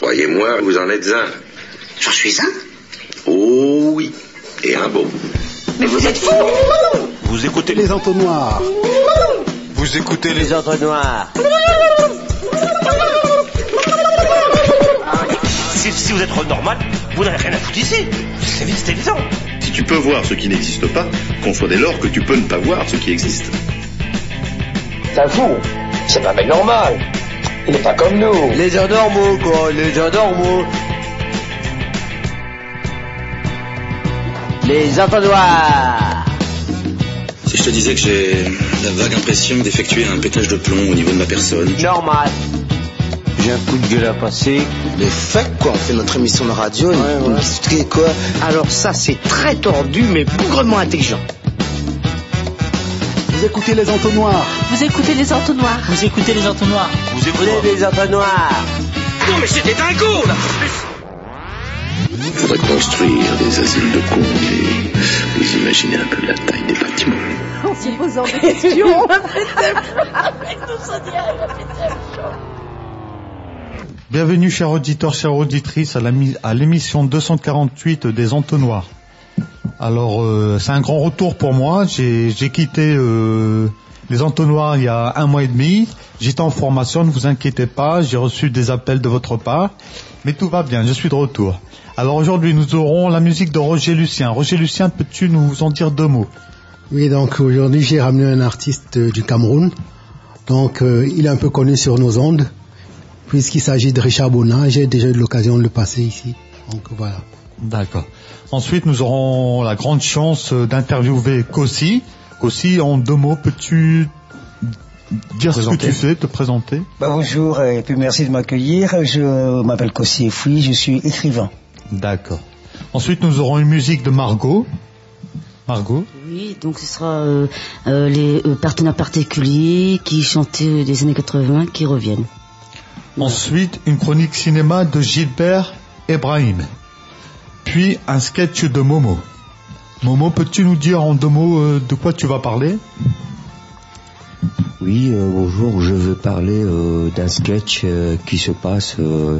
Croyez-moi, vous en êtes un. J'en suis un? Oh oui, et un beau. Mais vous êtes fous! Vous écoutez les entonnoirs. Vous écoutez les entonnoirs. Si vous êtes normal, vous n'avez rien à foutre ici. C'est évident. Si tu peux voir ce qui n'existe pas, conçois dès lors que tu peux ne pas voir ce qui existe. C'est un fou. C'est pas un mec normal. Il n'est pas comme nous. Les gens normaux, quoi. Les gens normaux. Les entonnoirs. Si je te disais que j'ai la vague impression d'effectuer un pétage de plomb au niveau de ma personne. Normal. J'ai un coup de gueule à passer. Les faits, quoi. On fait notre émission de radio. Ouais. Quoi. Alors ça, c'est très tordu, mais bougrement intelligent. Vous écoutez les entonnoirs. Vous écoutez les entonnoirs. Vous écoutez les entonnoirs. Vous écoutez les entonnoirs. Non mais c'était dingo là. Il faudrait construire des asiles de cons et vous imaginez un peu la taille des bâtiments. En se posant des questions. Bienvenue chers auditeurs, chères auditrices à l'émission 248 des entonnoirs. Alors c'est un grand retour pour moi, j'ai quitté les entonnoirs il y a 1 mois et demi, j'étais en formation, ne vous inquiétez pas, j'ai reçu des appels de votre part, mais tout va bien, je suis de retour. Alors aujourd'hui nous aurons la musique de Roger Lucien. Roger Lucien, peux-tu nous en dire 2 mots? Oui, donc aujourd'hui j'ai ramené un artiste du Cameroun, donc il est un peu connu sur nos ondes, puisqu'il s'agit de Richard Bona, j'ai déjà eu l'occasion de le passer ici, donc voilà. D'accord. Ensuite, nous aurons la grande chance d'interviewer Kossi. Kossi, en 2 mots, peux-tu dire ce que tu fais, te présenter? Bonjour et puis merci de m'accueillir. Je m'appelle Kossi Efoui, je suis écrivain. D'accord. Ensuite, nous aurons une musique de Margot. Margot? Oui, donc ce sera les partenaires particuliers qui chantaient des années 80 qui reviennent. Ensuite, une chronique cinéma de Gilbert Ebrahim. Puis un sketch de Momo. Momo, peux-tu nous dire en 2 mots de quoi tu vas parler? Oui, bonjour, je veux parler d'un sketch qui se passe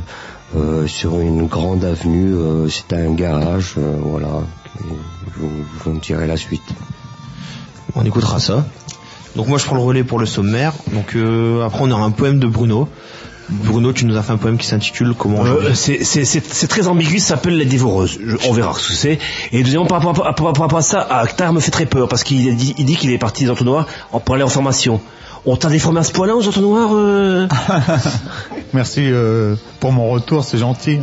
sur une grande avenue, c'est un garage, voilà, je vous dirai la suite. On écoutera ça. Donc moi je prends le relais pour le sommaire, donc après on aura un poème de Bruno. Bruno, tu nous as fait un poème qui s'intitule comment c'est très ambigu, ça s'appelle Les Dévoreuses. On verra ce que c'est. Et deuxièmement, par rapport à ça, Actar me fait très peur parce qu'il dit qu'il est parti des entonnoirs pour aller en formation. On t'a déformé à ce point-là aux entonnoirs Merci pour mon retour, c'est gentil.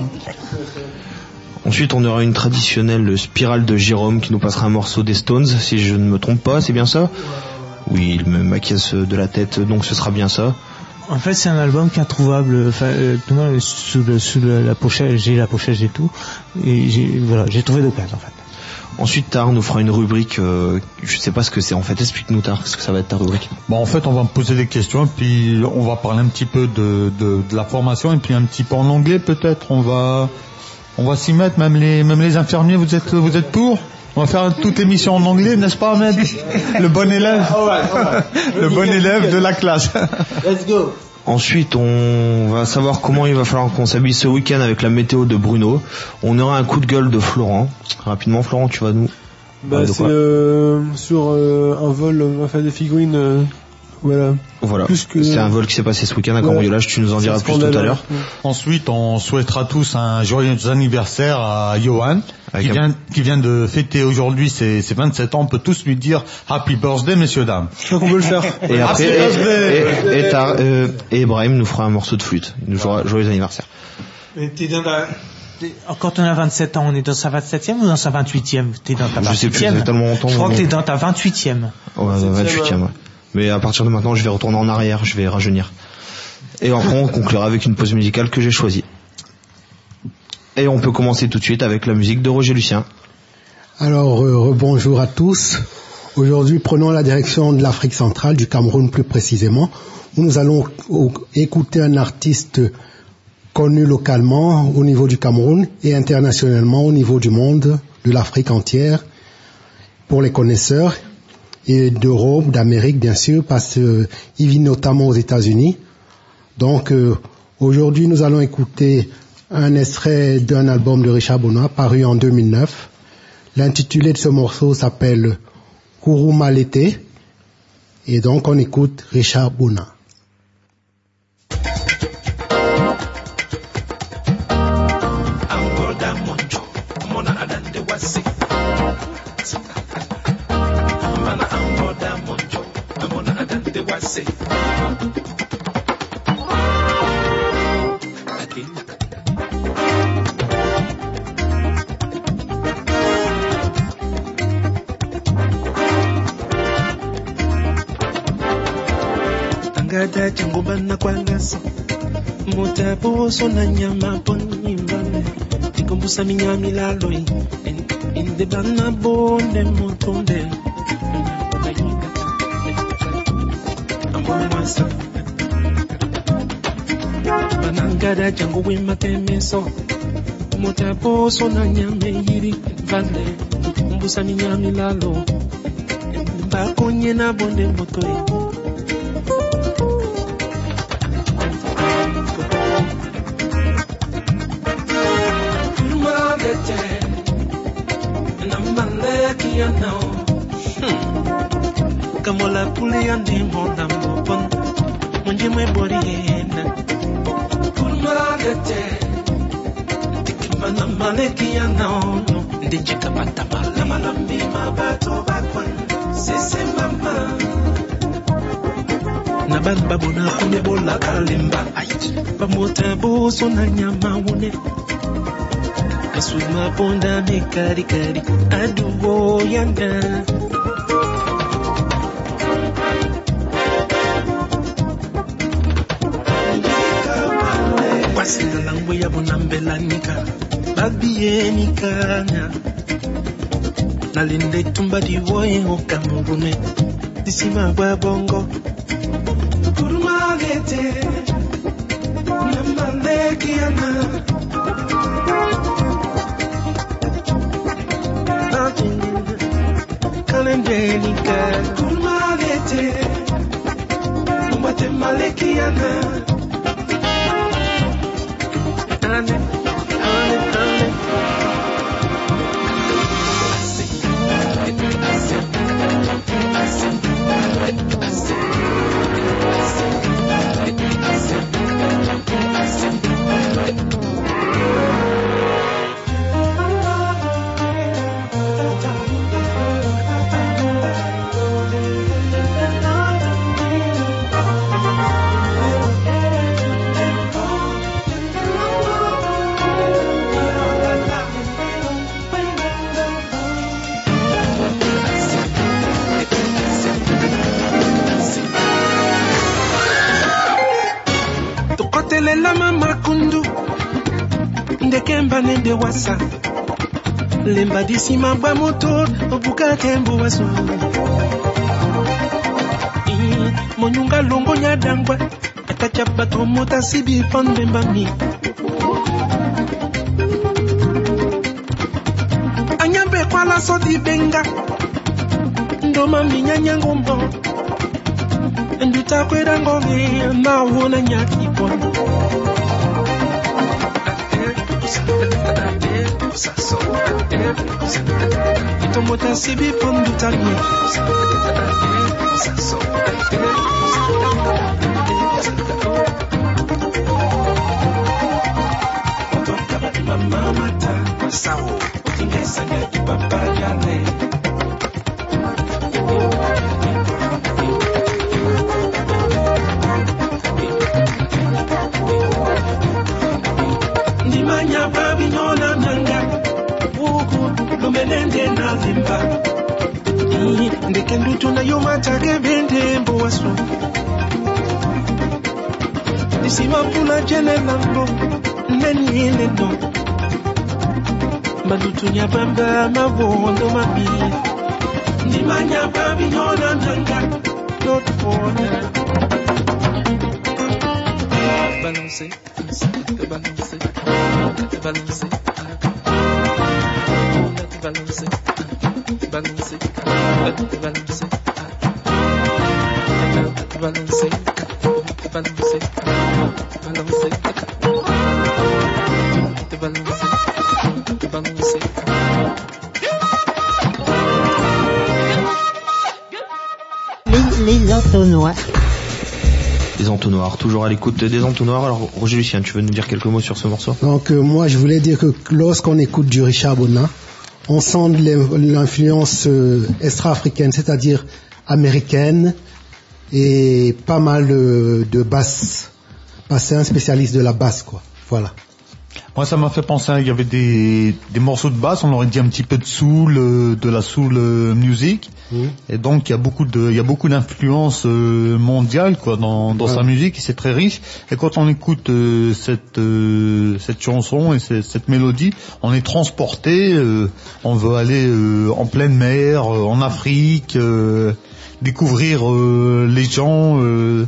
Ensuite, on aura une traditionnelle spirale de Jérôme qui nous passera un morceau des Stones, si je ne me trompe pas, c'est bien ça? Oui, il me maquille de la tête, donc ce sera bien ça. En fait, c'est un album qui est introuvable. Sous la pochette, j'ai la pochette et tout. Et j'ai trouvé d'occasion en fait. Ensuite, Tar nous fera une rubrique. Je sais pas ce que c'est en fait. Explique-nous, Tar, ce que ça va être ta rubrique. En fait, on va me poser des questions, puis on va parler un petit peu de la formation, et puis un petit peu en anglais peut-être. On va s'y mettre. Même les infirmiers, vous êtes pour? On va faire toute émission en anglais, n'est-ce pas, Ahmed? Le bon élève. Le bon élève de la classe. Let's go. Ensuite, on va savoir comment il va falloir qu'on s'habille ce week-end avec la météo de Bruno. On aura un coup de gueule de Florent. Rapidement, Florent, tu vas nous... c'est sur un vol, on va faire des figurines... Voilà. C'est un vol qui s'est passé ce week-end à Cambriolage, tu nous en diras plus tout à l'heure. Ensuite, on souhaitera tous un joyeux anniversaire à Johan, qui vient de fêter aujourd'hui ses 27 ans. On peut tous lui dire Happy Birthday, messieurs, dames. Je crois qu'on peut le faire. Et après, et Ibrahim nous fera un morceau de flûte. Il nous jouera joyeux anniversaire. Mais quand on a 27 ans, on est dans sa 27e ou dans sa 28e? T'es dans ta 28e? Je sais plus, ça fait tellement longtemps. Je crois que t'es dans ta 28e. Ouais, 28e, ouais. Mais à partir de maintenant, je vais retourner en arrière, je vais rajeunir. Et après, on conclura avec une pause musicale que j'ai choisie. Et on peut commencer tout de suite avec la musique de Roger Lucien. Alors, bonjour à tous. Aujourd'hui, prenons la direction de l'Afrique centrale, du Cameroun plus précisément, où nous allons écouter un artiste connu localement au niveau du Cameroun et internationalement au niveau du monde, de l'Afrique entière, pour les connaisseurs. Et d'Europe, d'Amérique bien sûr, parce qu'il vit notamment aux États-Unis. Donc aujourd'hui nous allons écouter un extrait d'un album de Richard Bona paru en 2009. L'intitulé de ce morceau s'appelle Kurumalete. Et donc on écoute Richard Bona. Ngada changu bana kwangasi Mutaposo na nyama poni mbane Tikumbusa minyami laloi Inde bana bonde motonde Ambomasa Banangada changu wima temeso Mutaposo na nyame hiri vale Tikumbusa minyami lalo Bakonye na bonde motoi Kamola puli andi monda mopon Munji mwe bori hena Kurmalete Tikimana maleki ya naono Ndinjika bata mala malambi mabato bakwan Sese mama Naban babuna kune bola kalimba Bamota boso na nyama wune Kasuma ponda me kari kari Aduwo yanda Wasila langwe ya bonambela nika Babie nikanya Nalinde tumba diwoye okamurune Disima wa bongo Kurumalete Namaleki yana Kalendenika Kurumalete Mbate maleki yana Tokotelela mama kundu Ndekemba nende wasa Lemba disima ba motor Obuka tembo waso Monyunga longo nyadangwa Akachapa tomota sibi pandemba mi Anyambe kwa la sodi benga Ndoma minyanya ngombo Nduta kweda ngongi na wona nyaki pondo Itomota sibi pondo tani Mama mata sawo Ingesa ngaki papa yane Nimanya babi nyona nanga Ugu lumenende na zimba Ndeke ndutu na yoma take bende mbo waso Nisima pula jene lambo Neni ele no Mandutu nyabamba mawondo mabi Nimanya babi nyona nanga Not for Balance Balance Balance Balance Balance Balance Balance Balance Les entonnoirs. Les entonnoirs, toujours à l'écoute des entonnoirs. Alors Roger Lucien, tu veux nous dire quelques mots sur ce morceau? Donc moi je voulais dire que lorsqu'on écoute du Richard Bona, on sent l'influence extra-africaine, c'est-à-dire américaine, et pas mal de basse. C'est un spécialiste de la basse, quoi. Voilà. Moi, ça m'a fait penser, il y avait des morceaux de basse, on aurait dit un petit peu de soul, de la soul music. Et donc, il y a beaucoup d'influence mondiale, quoi, dans sa musique, et c'est très riche. Et quand on écoute cette chanson et cette mélodie, on est transporté, on veut aller en pleine mer, en Afrique, découvrir les gens,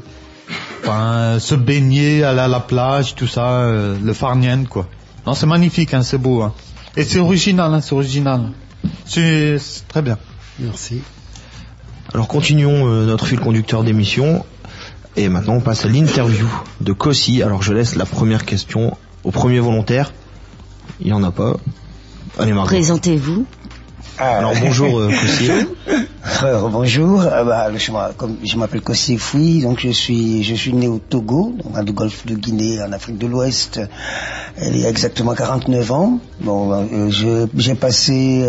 se baigner, aller à la plage, tout ça, le farniente, quoi. Non, c'est magnifique, hein, c'est beau, hein. Et c'est original, hein, c'est original. C'est très bien. Merci. Alors continuons notre fil conducteur d'émission. Et maintenant on passe à l'interview de Kossi. Alors je laisse la première question au premier volontaire. Il n'y en a pas. Allez Margot. Présentez-vous. Alors bonjour Kossi. Bonjour, je m'appelle Kossi Foui, donc je suis né au Togo, dans le golfe de Guinée, en Afrique de l'Ouest, il y a exactement 49 ans. Bon, j'ai passé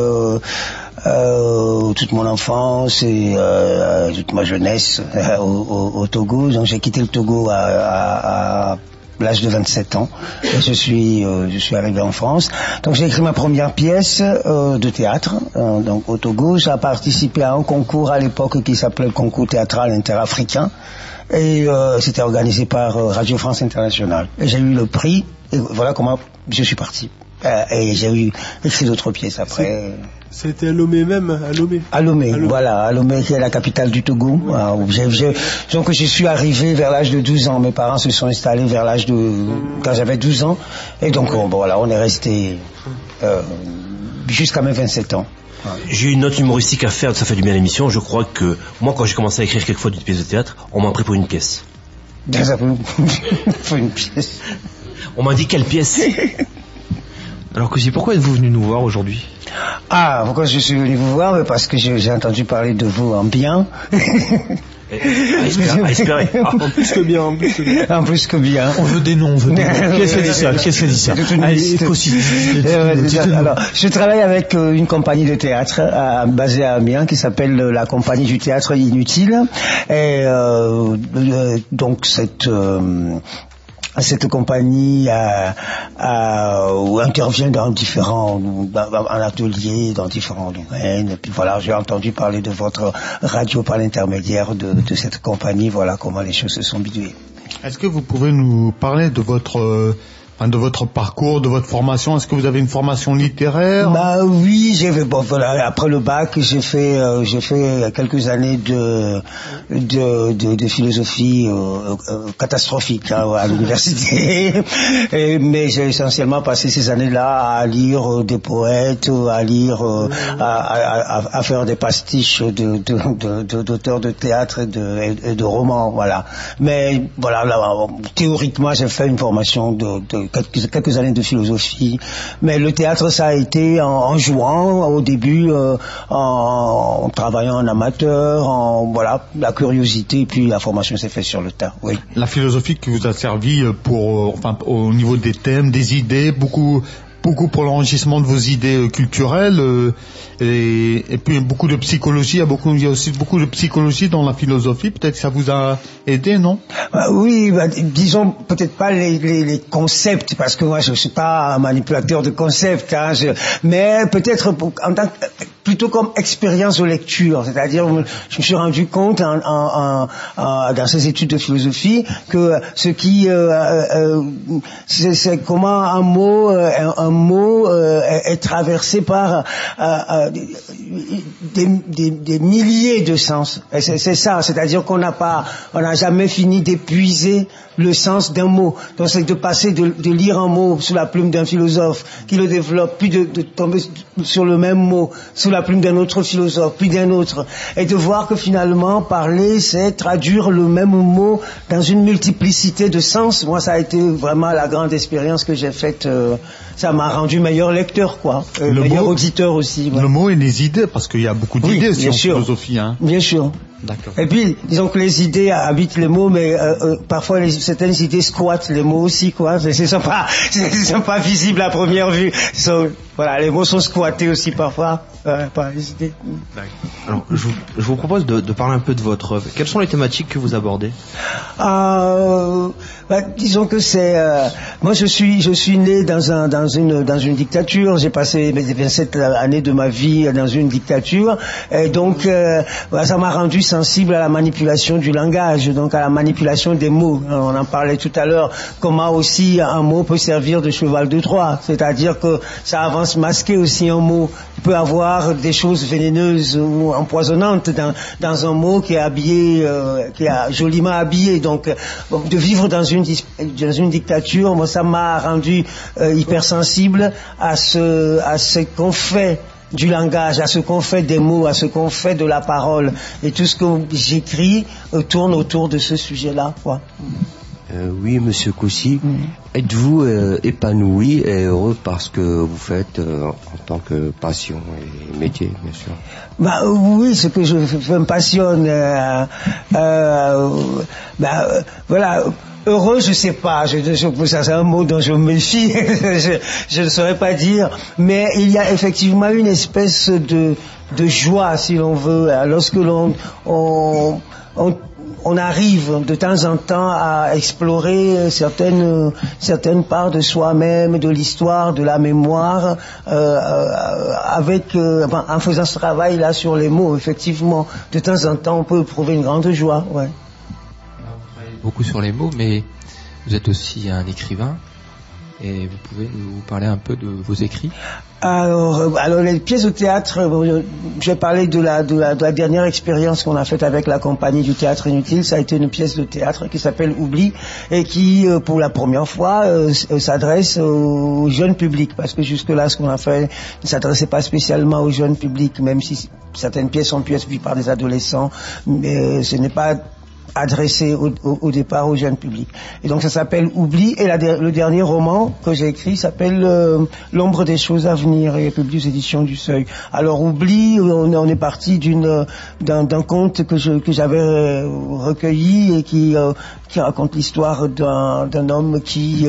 toute mon enfance et toute ma jeunesse au Togo, donc j'ai quitté le Togo à l'âge de 27 ans. Et je suis arrivé en France. Donc j'ai écrit ma première pièce de théâtre donc au Togo. J'ai participé à un concours à l'époque qui s'appelait le concours théâtral interafricain. Et c'était organisé par Radio France Internationale. Et j'ai eu le prix. Et voilà comment je suis parti. Et j'ai écrit d'autres pièces après. C'était à Lomé même, à Lomé, voilà, à Lomé qui est la capitale du Togo. Donc je suis arrivé vers l'âge de 12 ans. Mes parents se sont installés vers l'âge de quand j'avais 12 ans. Et donc voilà, on est resté jusqu'à mes 27 ans. J'ai une note humoristique à faire, ça fait du bien à l'émission. Je crois que moi, quand j'ai commencé à écrire quelquefois une pièce de théâtre, on m'a pris pour une pièce. Pour une pièce. On m'a dit quelle pièce. Alors Kossi, pourquoi êtes-vous venu nous voir aujourd'hui? Ah, pourquoi je suis venu vous voir? Parce que j'ai entendu parler de vous en bien. À espérer. En plus que bien. En plus que bien. On veut des noms, Qu'est-ce qu'elle dit ça? Allez, Kossi. Alors, je travaille avec une compagnie de théâtre basée à Amiens qui s'appelle la Compagnie du Théâtre Inutile. Et donc cette compagnie intervient dans en atelier, dans différents domaines. Et puis voilà, j'ai entendu parler de votre radio par l'intermédiaire de cette compagnie. Voilà comment les choses se sont bidouillées. Est-ce que vous pouvez nous parler de votre parcours, de votre formation? Est-ce que vous avez une formation littéraire? Oui, après le bac, j'ai fait quelques années de philosophie catastrophique à l'université. Mais j'ai essentiellement passé ces années-là à lire des poètes, à faire des pastiches d'auteurs de théâtre et de romans, voilà. Mais voilà, théoriquement, j'ai fait une formation de quelques années de philosophie, mais le théâtre ça a été en jouant au début, en travaillant en amateur, la curiosité, et puis la formation s'est faite sur le tas. Oui. La philosophie qui vous a servi au niveau des thèmes, des idées, beaucoup pour l'enrichissement de vos idées culturelles, et puis beaucoup de psychologie. Il y a aussi beaucoup de psychologie dans la philosophie. Peut-être que ça vous a aidé, non? Oui, disons peut-être pas les concepts, parce que moi je suis pas un manipulateur de concepts, hein, mais peut-être plutôt comme expérience de lecture, c'est-à-dire je me suis rendu compte dans ces études de philosophie que c'est comment un mot est traversé par des milliers de sens. Et c'est ça, c'est-à-dire on n'a jamais fini d'épuiser le sens d'un mot. Donc c'est de passer de lire un mot sous la plume d'un philosophe qui le développe, puis de tomber sur le même mot sous la plume d'un autre philosophe, puis d'un autre, et de voir que finalement parler, c'est traduire le même mot dans une multiplicité de sens. Moi, ça a été vraiment la grande expérience que j'ai faite. Ça m'a rendu meilleur lecteur, quoi, meilleur auditeur aussi. Ouais. Le mot et les idées, parce qu'il y a beaucoup d'idées aussi en philosophie. Hein. Bien sûr. D'accord. Et puis, disons que les idées habitent les mots, mais parfois certaines idées squattent les mots aussi, quoi. Ce sont pas visibles à première vue. Voilà, les mots sont squattés aussi parfois par les idées. Alors, je vous propose de parler un peu de votre œuvre. Quelles sont les thématiques que vous abordez? Disons que c'est moi je suis né dans une dictature. J'ai passé mes 27 années de ma vie dans une dictature, et donc ça m'a rendu sensible à la manipulation du langage, donc à la manipulation des mots. On en parlait tout à l'heure, comment aussi un mot peut servir de cheval de Troie, c'est-à-dire que ça avance masqué aussi un mot. Il peut avoir des choses vénéneuses ou empoisonnantes dans un mot qui est habillé, qui est joliment habillé. Donc de vivre dans une dictature, moi ça m'a rendu hypersensible à ce qu'on fait du langage, à ce qu'on fait des mots, à ce qu'on fait de la parole. Et tout ce que j'écris tourne autour de ce sujet-là, quoi. Oui, Monsieur Cossy, êtes-vous épanoui et heureux par ce que vous faites en tant que passion et métier, bien sûr? Oui, ce que je me passionne. Voilà. Heureux, je sais pas. Ça, c'est un mot dont je me méfie. je ne saurais pas dire. Mais il y a effectivement une espèce de joie, si l'on veut, lorsque on arrive de temps en temps à explorer certaines parts de soi-même, de l'histoire, de la mémoire, en faisant ce travail-là sur les mots. Effectivement, de temps en temps, on peut éprouver une grande joie. Ouais. Beaucoup sur les mots, mais vous êtes aussi un écrivain, et vous pouvez nous parler un peu de vos écrits? Alors les pièces de théâtre, je vais parler de la dernière expérience qu'on a faite avec la compagnie du théâtre inutile. Ça a été une pièce de théâtre qui s'appelle Oubli, et qui pour la première fois s'adresse au jeune public, parce que jusque-là ce qu'on a fait ne s'adressait pas spécialement au jeune public, même si certaines pièces ont pu être vues par des adolescents, mais ce n'est pas adressé au départ au jeune public. Et donc ça s'appelle Oubli, et le dernier roman que j'ai écrit s'appelle L'ombre des choses à venir, et est publié aux éditions du Seuil. Alors Oubli, on est parti d'un conte que j'avais recueilli et qui raconte l'histoire d'un homme qui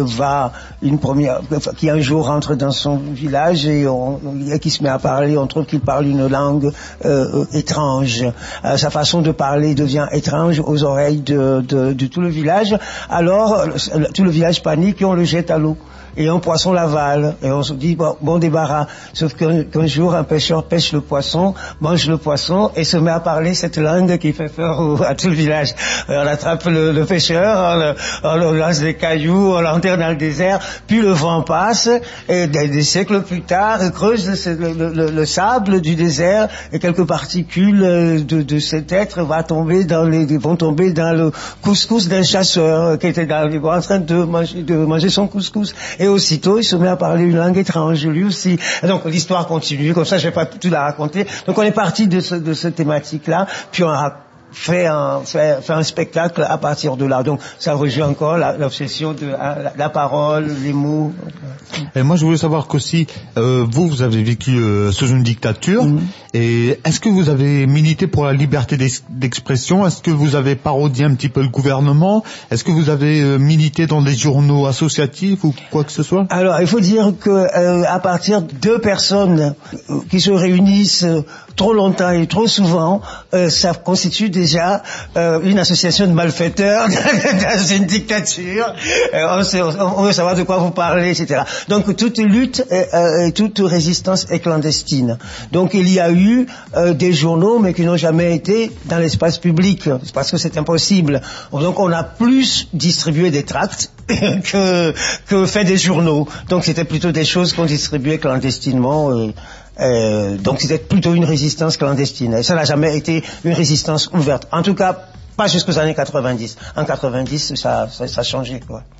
qui un jour rentre dans son village et qui se met à parler. On trouve qu'il parle une langue étrange. Sa façon de parler devient étrange aux oreilles de tout le village. Alors tout le village panique et on le jette à l'eau. Et un poisson l'avale, et on se dit bon débarras. Sauf qu'un jour un pêcheur pêche le poisson, mange le poisson et se met à parler cette langue qui fait peur à tout le village. On attrape le pêcheur, on le lance des cailloux, on l'enterre dans le désert, puis le vent passe, et des siècles plus tard creuse le sable du désert, et quelques particules de cet être vont tomber dans le couscous d'un chasseur qui était en train de manger son couscous. Et aussitôt, il se met à parler une langue étrange, lui aussi. Et donc, l'histoire continue, comme ça, je vais pas tout la raconter. Donc, on est parti de cette thématique-là, puis on a fait un spectacle à partir de là. Donc, ça rejoint encore l'obsession de la parole, les mots. Et moi, je voulais savoir qu'aussi, vous avez vécu sous une dictature, et est-ce que vous avez milité pour la liberté d'expression? Est-ce que vous avez parodié un petit peu le gouvernement? Est-ce que vous avez milité dans des journaux associatifs ou quoi que ce soit? Alors, il faut dire que à partir de 2 personnes qui se réunissent trop longtemps et trop souvent, ça constitue déjà une association de malfaiteurs dans une dictature. On veut savoir de quoi vous parlez, etc. Donc toute lutte et toute résistance est clandestine. Donc il y a eu des journaux, mais qui n'ont jamais été dans l'espace public, parce que c'est impossible. Donc on a plus distribué des tracts que fait des journaux. Donc c'était plutôt des choses qu'on distribuait clandestinement. Donc c'était plutôt une résistance clandestine. Et ça n'a jamais été une résistance ouverte. En tout cas, pas jusqu'aux années 90. En 90, ça a changé, quoi.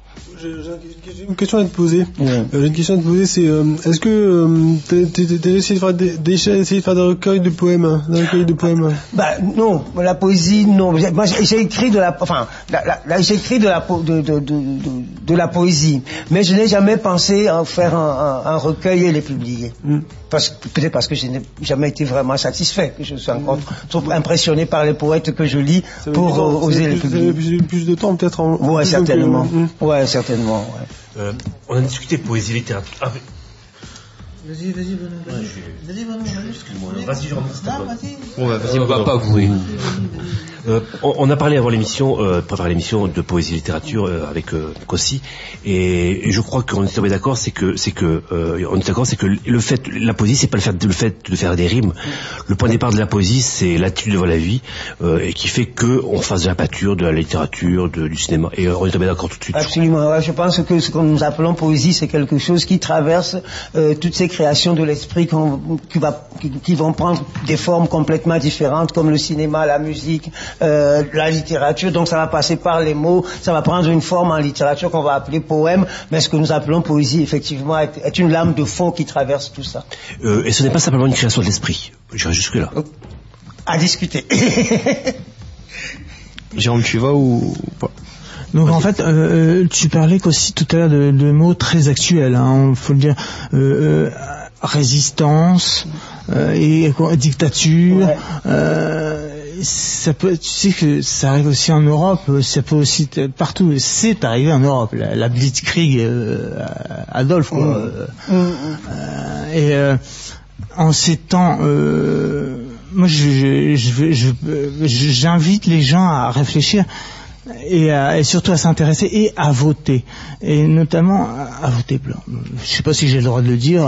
J'ai une question à te poser. J'ai une question à te poser, c'est est-ce que t'as essayé de faire des recueils de poèmes, Bah non, la poésie non. Moi j'ai écrit de la, enfin, j'ai écrit de la poésie, mais je n'ai jamais pensé à faire un recueil et les publier. Peut-être parce que je n'ai jamais été vraiment satisfait, que je suis encore trop impressionné par les poètes que je lis pour oser les publier. Vous avez plus de temps peut-être en... Ouais, certainement. Ouais, certainement. Ouais. On a discuté poésie, littérature. Ah, Vas-y, excuse-moi. Vas-y, je remercie. Vas-y, on va pas avouer. On a parlé avant l'émission, préparer l'émission de poésie et littérature avec Kossi, et je crois qu'on est tombé d'accord, c'est que le fait, la poésie, c'est pas le fait de faire des rimes. Le point de départ de la poésie, c'est l'attitude devant la vie, et qui fait que on fasse de la peinture, de la littérature, du cinéma, et on est tombé d'accord tout de suite. Absolument. Ouais, je pense que ce que nous appelons poésie, c'est quelque chose qui traverse toutes ces créations de l'esprit qui vont prendre des formes complètement différentes, comme le cinéma, la musique, la littérature. Donc ça va passer par les mots, ça va prendre une forme en littérature qu'on va appeler poème, mais ce que nous appelons poésie, effectivement, est une lame de fond qui traverse tout ça. Et ce n'est pas simplement une création de l'esprit. J'irai jusque là. À discuter. Jérôme, tu vas ou pas? Donc en fait, tu parlais aussi tout à l'heure de mots très actuels, hein, faut le dire, résistance et dictature. Ça peut, tu sais que ça arrive aussi en Europe, ça peut aussi partout. C'est arrivé en Europe, la Blitzkrieg, Adolphe, quoi. Et en ces temps, moi, j'invite les gens à réfléchir. Et surtout à s'intéresser et à voter, et notamment à voter blanc. Je sais pas si j'ai le droit de le dire.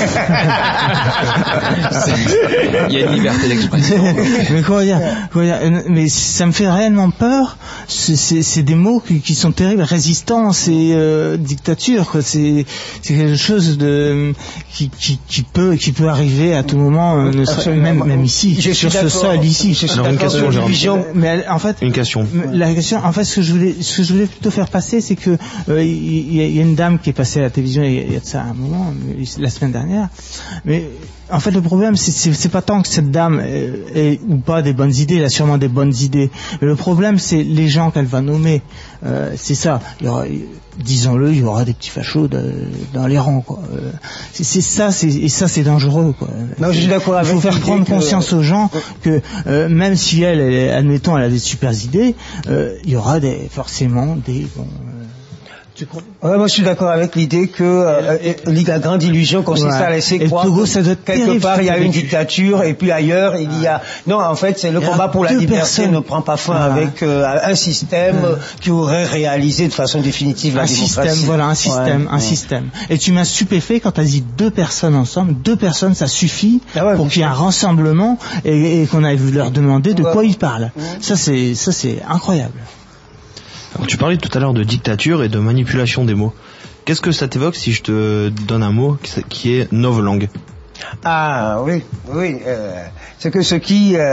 Il y a une liberté d'expression. Mais comment dire, mais ça me fait réellement peur. C'est des mots qui sont terribles. Résistance et dictature, quoi. C'est quelque chose de qui peut arriver à tout moment, même ici, sur ce sol ici. Alors une question, Jérôme. Mais en fait, une question. La question, en fait, ce que je voulais plutôt faire passer, c'est que il y a une dame qui est passée à la télévision il y a de ça un moment, la semaine dernière. Mais en fait, le problème, c'est pas tant que cette dame ait ou pas des bonnes idées, elle a sûrement des bonnes idées. Mais le problème, c'est les gens qu'elle va nommer. C'est ça. Il y aura, disons-le, il y aura des petits fachos dans les rangs, quoi. C'est ça, c'est dangereux, quoi. Non, je suis d'accord avec. Il faut faire prendre conscience aux gens que même si admettons, elle a des super idées, il y aura forcément des bons. Ouais, moi je suis d'accord avec l'idée que la grande illusion consiste à laisser croire que quelque part il y a une dictature et puis ailleurs il y a... Non, en fait c'est le combat pour la liberté ne prend pas fin avec un système qui aurait réalisé de façon définitive la démocratie. Un système. Et tu m'as stupéfait quand tu as dit 2 personnes ensemble. 2 personnes, ça suffit pour qu'il y ait un rassemblement et qu'on aille leur demander de quoi ils parlent. Ça c'est incroyable. Alors, tu parlais tout à l'heure de dictature et de manipulation des mots. Qu'est-ce que ça t'évoque si je te donne un mot qui est novlangue? Ah oui. C'est que c'est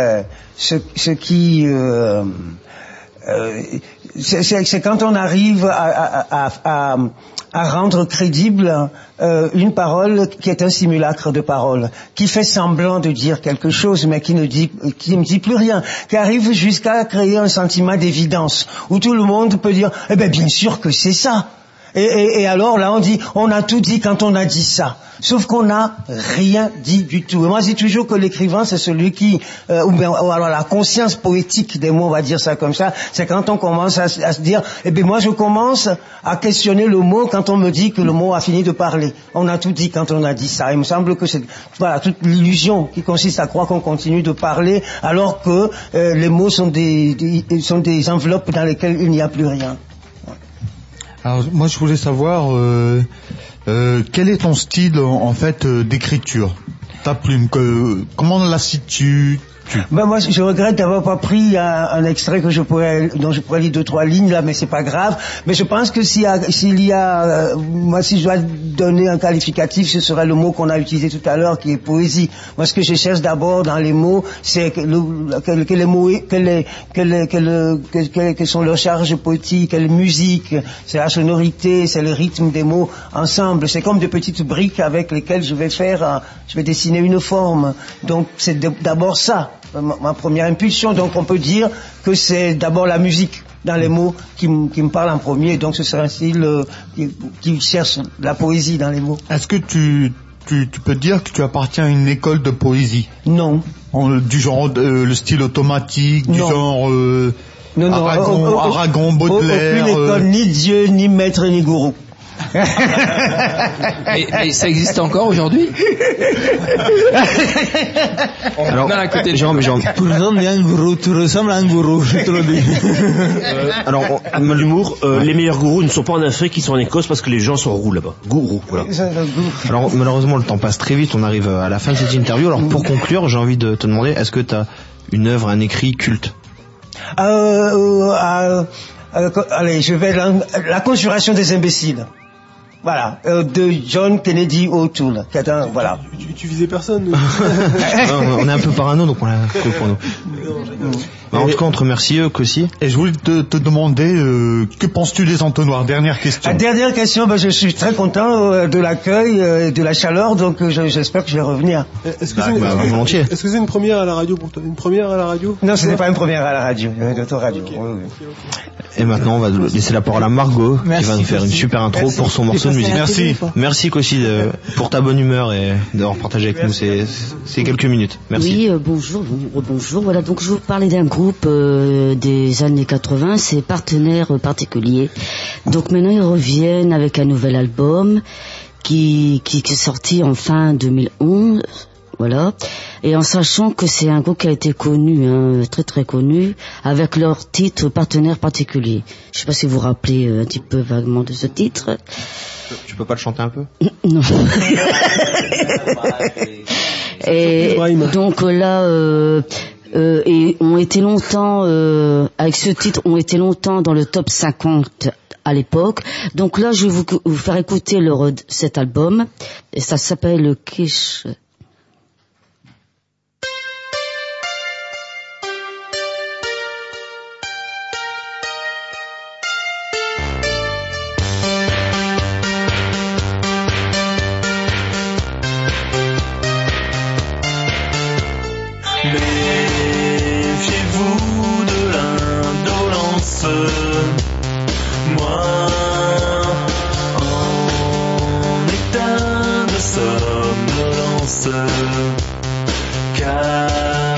quand on arrive à rendre crédible une parole qui est un simulacre de parole, qui fait semblant de dire quelque chose, mais qui ne dit plus rien, qui arrive jusqu'à créer un sentiment d'évidence, où tout le monde peut dire, eh ben bien sûr que c'est ça. Et alors là on dit, on a tout dit quand on a dit ça. Sauf qu'on n'a rien dit du tout. Et moi, je dis toujours que l'écrivain, c'est celui qui, ou alors la conscience poétique des mots, on va dire ça comme ça, c'est quand on commence à se dire, eh bien moi, je commence à questionner le mot quand on me dit que le mot a fini de parler. On a tout dit quand on a dit ça. Il me semble que c'est, voilà, toute l'illusion qui consiste à croire qu'on continue de parler alors que les mots sont des enveloppes dans lesquelles il n'y a plus rien. Alors, moi, je voulais savoir, quel est ton style en fait d'écriture? Ta plume, comment la situes? Ben moi, je regrette d'avoir pas pris un extrait dont je pourrais lire 2-3 lignes là, mais c'est pas grave. Mais je pense que moi, si je dois donner un qualificatif, ce serait le mot qu'on a utilisé tout à l'heure, qui est poésie. Moi, ce que je cherche d'abord dans les mots, c'est que les mots, quelles sont leurs charges poétiques, quelle musique, c'est la sonorité, c'est le rythme des mots ensemble. C'est comme de petites briques avec lesquelles je vais dessiner une forme. Donc, c'est d'abord ça, ma première impulsion. Donc, on peut dire que c'est d'abord la musique dans les mots qui me parle en premier. Donc, ce serait un style qui cherche la poésie dans les mots. Est-ce que tu peux dire que tu appartiens à une école de poésie? Non. Du genre le style automatique, du genre Aragon, Baudelaire. Aucune école, ni Dieu, ni maître, ni gourou. mais ça existe encore aujourd'hui? Alors, Jérôme, tu ressembles à un gourou, je te le dis. Alors, l'humour, les meilleurs gourous ne sont pas en Afrique, ils sont en Écosse parce que les gens sont roux là-bas. Gourous, voilà. Alors, malheureusement, le temps passe très vite, on arrive à la fin de cette interview. Alors, pour conclure, j'ai envie de te demander, est-ce que tu as une œuvre, un écrit culte? Allez, je vais la conjuration des imbéciles. Voilà, de John Kennedy O'Toole. Voilà. Tu visais personne. On est un peu parano, donc on l'a fait pour nous. En tout cas, on te remercie aussi. Et je voulais te demander, que penses-tu des entonnoirs? Dernière question. Dernière question, je suis très content de l'accueil, de la chaleur, donc j'espère que je vais revenir. Volontiers. Est-ce que c'est une première à la radio pour toi? Une première à la radio? Non, ce n'est pas une première à la radio, d'autres radios. Okay. Oui. Et maintenant, on va laisser la parole à Margot, qui va nous faire une super intro pour son morceau de musique. Merci Kossi pour ta bonne humeur et d'avoir partagé avec nous ces quelques minutes. Merci. Oui, bonjour. Voilà, donc je vais vous parler d'un groupe des années 80, c'est Partenaires Particuliers. Donc maintenant ils reviennent avec un nouvel album qui est sorti en fin 2011. Voilà. Et en sachant que c'est un groupe qui a été connu, très très connu, avec leur titre Partenaires Particuliers. Je sais pas si vous vous rappelez un petit peu vaguement de ce titre. Tu peux pas le chanter un peu? Non. Et donc là, et ont été longtemps, avec ce titre, ont été longtemps dans le top 50 à l'époque. Donc là, je vais vous faire écouter cet album. Et ça s'appelle Kish. Méfiez-vous de l'indolence. Moi, en état de somnolence, car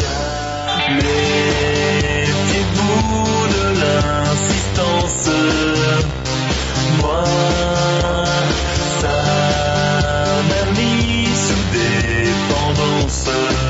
méfiez-vous de l'insistance. Moi, ça m'a mis sous dépendance.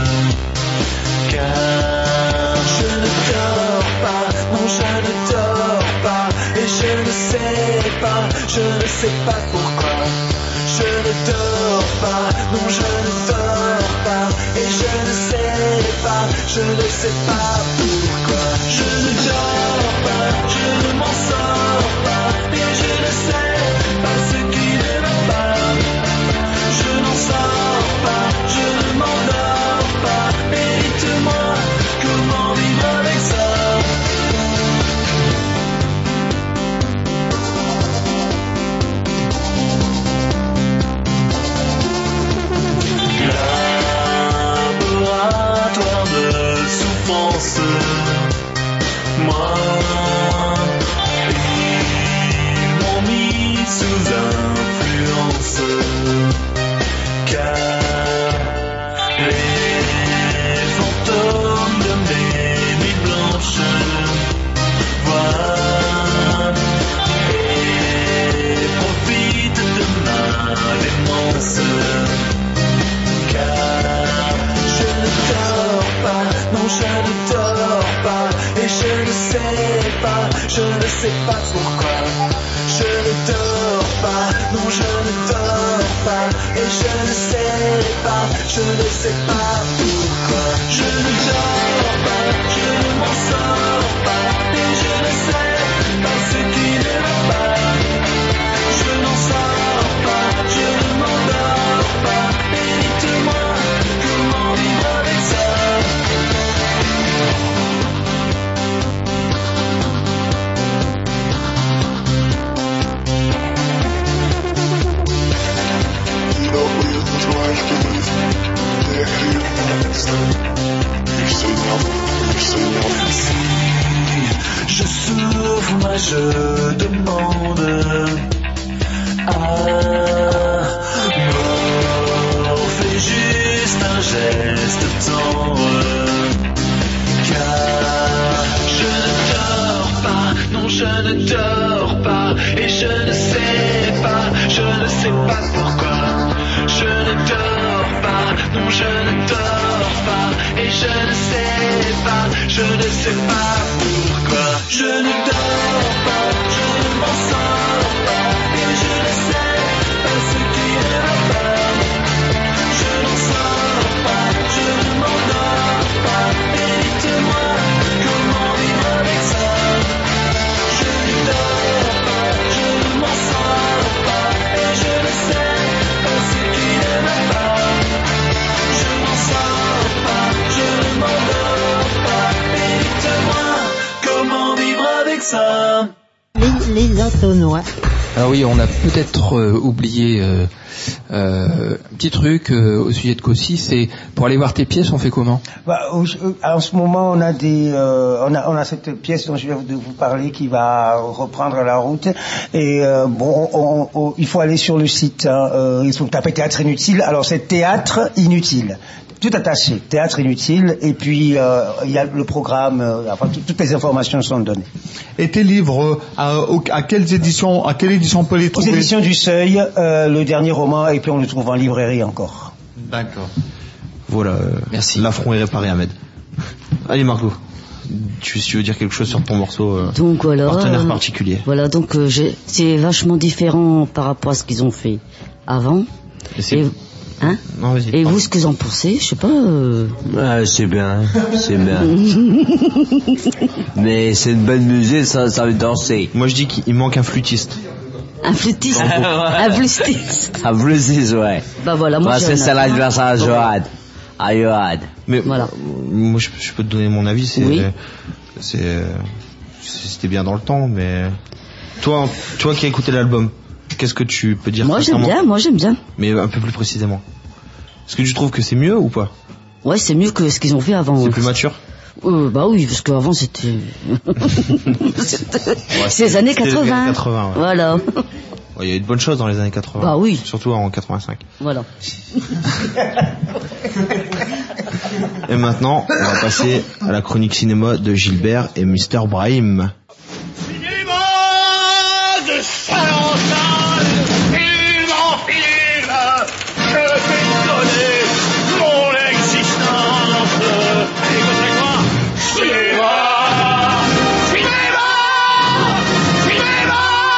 Car je ne dors pas, non je ne dors pas, et je ne sais pas pourquoi. Je ne dors pas, non je ne dors pas, et je ne sais pas pourquoi. Je ne dors pas, je ne m'en sors pas, et je ne sais pas ce qui ne va pas. Je n'en sors pas, je ne m'endors pas, et dites-moi comment vivre avec ça. Laboratoire de souffrance, moi, ils m'ont mis sous influence, car les fantômes de mes nuits blanches voient et profitent de ma démence. Car je ne dors pas, non je ne dors pas, et je ne sais pas pourquoi. Je ne dors pas, non je ne dors pas, et Et je ne sais pas pourquoi. Je ne dors pas, je ne m'en sors pas. Et je ne sais pas ce qui ne va pas. Je n'en sors pas, je ne m'endors pas. Et dites-moi comment vivre avec ça. Je souffre, moi je demande mort, fais juste un geste tendre, car je ne dors pas, non je ne dors pas, et je ne sais pas pourquoi. Je ne dors pas, non je ne dors pas, et je ne sais pas pourquoi. Je ne dors pas, je ne m'en sors pas, et je ne sais pas ce qui ne va pas. Je n'en sors pas, je ne m'endors pas, et dites-moi comment vivre avec ça. Je ne dors pas, je ne m'en sors pas, et je ne sais pas ce qui ne va pas. Je n'en sors pas, je ne m'endors pas, et dites-moi comment vivre avec ça. Les entonnoirs. Alors oui, on a peut-être oublié un petit truc au sujet de Cossy, c'est pour aller voir tes pièces, on fait comment? En ce moment, on a on a cette pièce dont je viens de vous parler qui va reprendre la route. Et il faut aller sur le site. Il faut taper Théâtre Inutile. Alors c'est Théâtre Inutile. Tout attaché, Théâtre Inutile, et puis il y a le programme, toutes les informations sont données. Et tes livres, à quelle édition on peut les trouver? Aux éditions du Seuil, le dernier roman, et puis on le trouve en librairie encore. D'accord. Voilà, merci. L'affront est réparé, Ahmed. Allez Margot, tu veux dire quelque chose sur ton morceau donc, voilà, partenaire particulier? Voilà, donc c'est vachement différent par rapport à ce qu'ils ont fait avant. Hein? Non, et vous, ce que vous en pensez? Je sais pas. C'est bien, c'est bien. Mais c'est une bonne musique, ça veut danser. Moi je dis qu'il manque un flûtiste. Un flûtiste. Un flûtiste. Un flûtiste, ouais. Bah voilà, moi c'est l'anniversaire à Johan. À Johan. Mais voilà. Moi je peux te donner mon avis, c'était bien dans le temps, mais toi qui as écouté l'album, qu'est-ce que tu peux dire? Moi j'aime bien. Mais un peu plus précisément. Est-ce que tu trouves que c'est mieux ou pas? Ouais, c'est mieux que ce qu'ils ont fait avant. C'est plus mature? Bah oui, parce qu'avant c'était... c'est les années 80. Les années 80, ouais. Voilà. Il y a eu de bonnes choses dans les années 80. Bah oui. Surtout en 85. Voilà. Et maintenant, on va passer à la chronique cinéma de Gilbert et Mr. Brahim. De Saint-Lantin, film en film, je vais donner mon existence. Écoutez-moi, cinéma, cinéma, cinéma.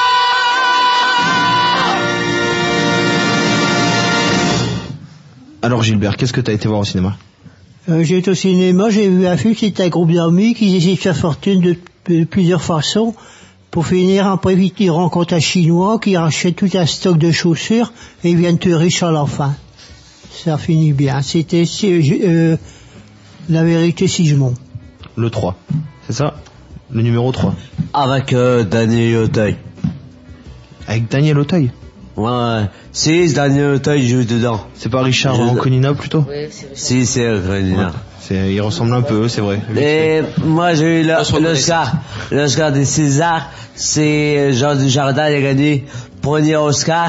Alors Gilbert, qu'est-ce que tu as été voir au cinéma? J'ai été au cinéma, j'ai vu un film, c'était un groupe d'amis qui essaient de faire fortune de plusieurs façons. Pour finir, après vite, ils rencontrent un Chinois qui rachète tout un stock de chaussures et ils viennent tuer riche à la fin. Ça finit bien. C'était La Vérité Sigemont. Le 3, c'est ça? Le numéro 3. Avec Daniel Auteuil. Avec Daniel Auteuil? Ouais, si Daniel Auteuil joue dedans. C'est pas Richard Anconina plutôt? Oui, si, c'est Anconina. Ouais. Il ressemble un peu, c'est vrai. Et moi j'ai eu l'Oscar des Césars, c'est Jean Dujardin, il a gagné premier Oscar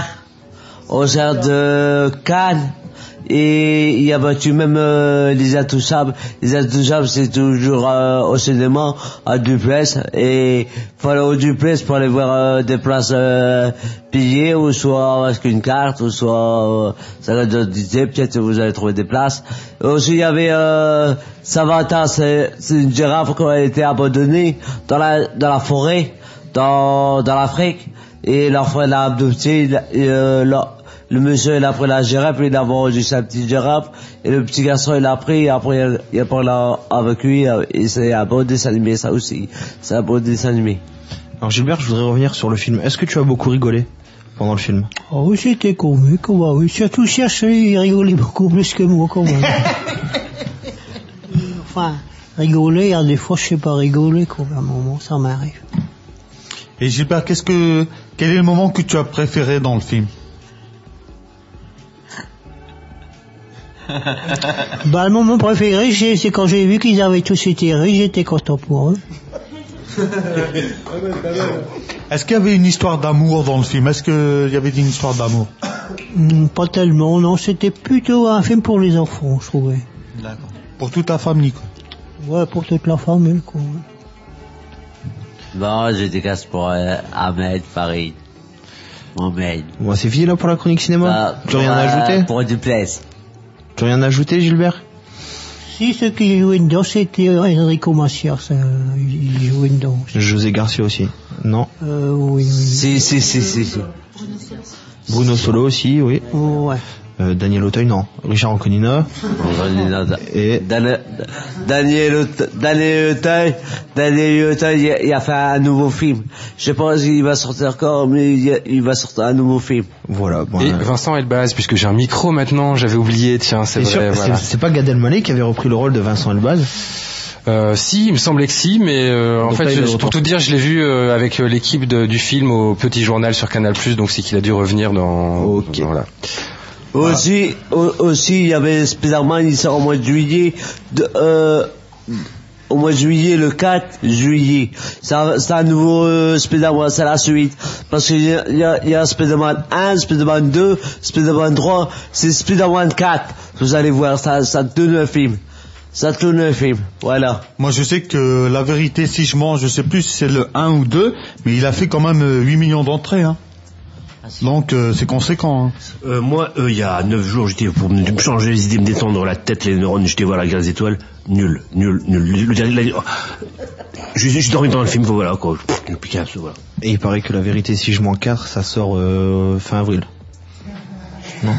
de Cannes, et il a battu même Les Intouchables. Les Intouchables, c'est toujours au cinéma à Duplessis, et fallait au Duplessis pour aller voir des places payées, ou soit avec une carte, ou soit ça va d'idée, peut-être vous allez trouver des places. Aussi il y avait Savanta, c'est une girafe qui a été abandonnée dans la forêt dans l'Afrique, et l'enfant l'a adopté, Le monsieur, il a pris la girafe, il a vendu sa petite girafe, et le petit garçon, il a pris, et après, il a parlé avec lui, et c'est un bon dessin animé, ça aussi. C'est un bon dessin animé. Alors Gilbert, je voudrais revenir sur le film. Est-ce que tu as beaucoup rigolé pendant le film? Oh oui, c'était comique, bah oui. Surtout Serge, il rigolait beaucoup plus que moi, quand même. Enfin, rigoler, des fois, je sais pas rigoler, quoi. À un moment, ça m'arrive. Et Gilbert, quel est le moment que tu as préféré dans le film? Bah, le moment préféré, c'est quand j'ai vu qu'ils avaient tous été riches, j'étais content pour eux. Est-ce qu'il y avait une histoire d'amour dans le film? Est-ce qu'il y avait une histoire d'amour? Pas tellement, non. C'était plutôt un film pour les enfants, je trouvais. D'accord. Pour toute la famille, quoi. Ouais, pour toute la famille, quoi. Non, je décasse pour Ahmed, Farid. Mohamed. Bon, c'est fini là pour la chronique cinéma? Tu as rien à ajouter? Pour du plaisir. Tu as rien à ajouter, Gilbert? Si, ceux qui jouaient dedans, c'était Enrico Macias, il jouait dedans. José Garcia aussi, non? Oui. Si. Bruno Solo aussi, oui. Ouais. Daniel Auteuil, non. Richard Anconina. Et Daniel Auteuil, il a fait un nouveau film. Je sais pas s'il va sortir encore, mais il va sortir un nouveau film. Voilà. Bon, et Vincent Elbaz, puisque j'ai un micro maintenant, j'avais oublié, tiens, c'est vrai. Sûr, voilà. C'est pas Gad Elmaleh qui avait repris le rôle de Vincent Elbaz? Si, il me semblait que si, mais en fait, pour tout dire, je l'ai vu avec l'équipe du film au Petit Journal sur Canal+, donc c'est qu'il a dû revenir dans... Ok. Voilà. Aussi, il y avait Spider-Man, il sort au mois de juillet, le 4 juillet. C'est un nouveau Spider-Man, c'est la suite. Parce qu'il y a Spider-Man 1, Spider-Man 2, Spider-Man 3, c'est Spider-Man 4. Vous allez voir, ça tourne un film. Ça tourne un film, voilà. Moi je sais que La Vérité si je mens, je sais plus si c'est le 1 ou 2, mais il a fait quand même 8 millions d'entrées, hein. Donc c'est conséquent. Hein. Moi, il y a 9 jours, j'étais pour me changer les idées, me détendre la tête, les neurones, j'étais voir la guerre des étoiles. Nul. Je suis dormi dans le film, voilà quoi. Voilà. Et il paraît que La Vérité si je mens 4, ça sort fin avril. Non.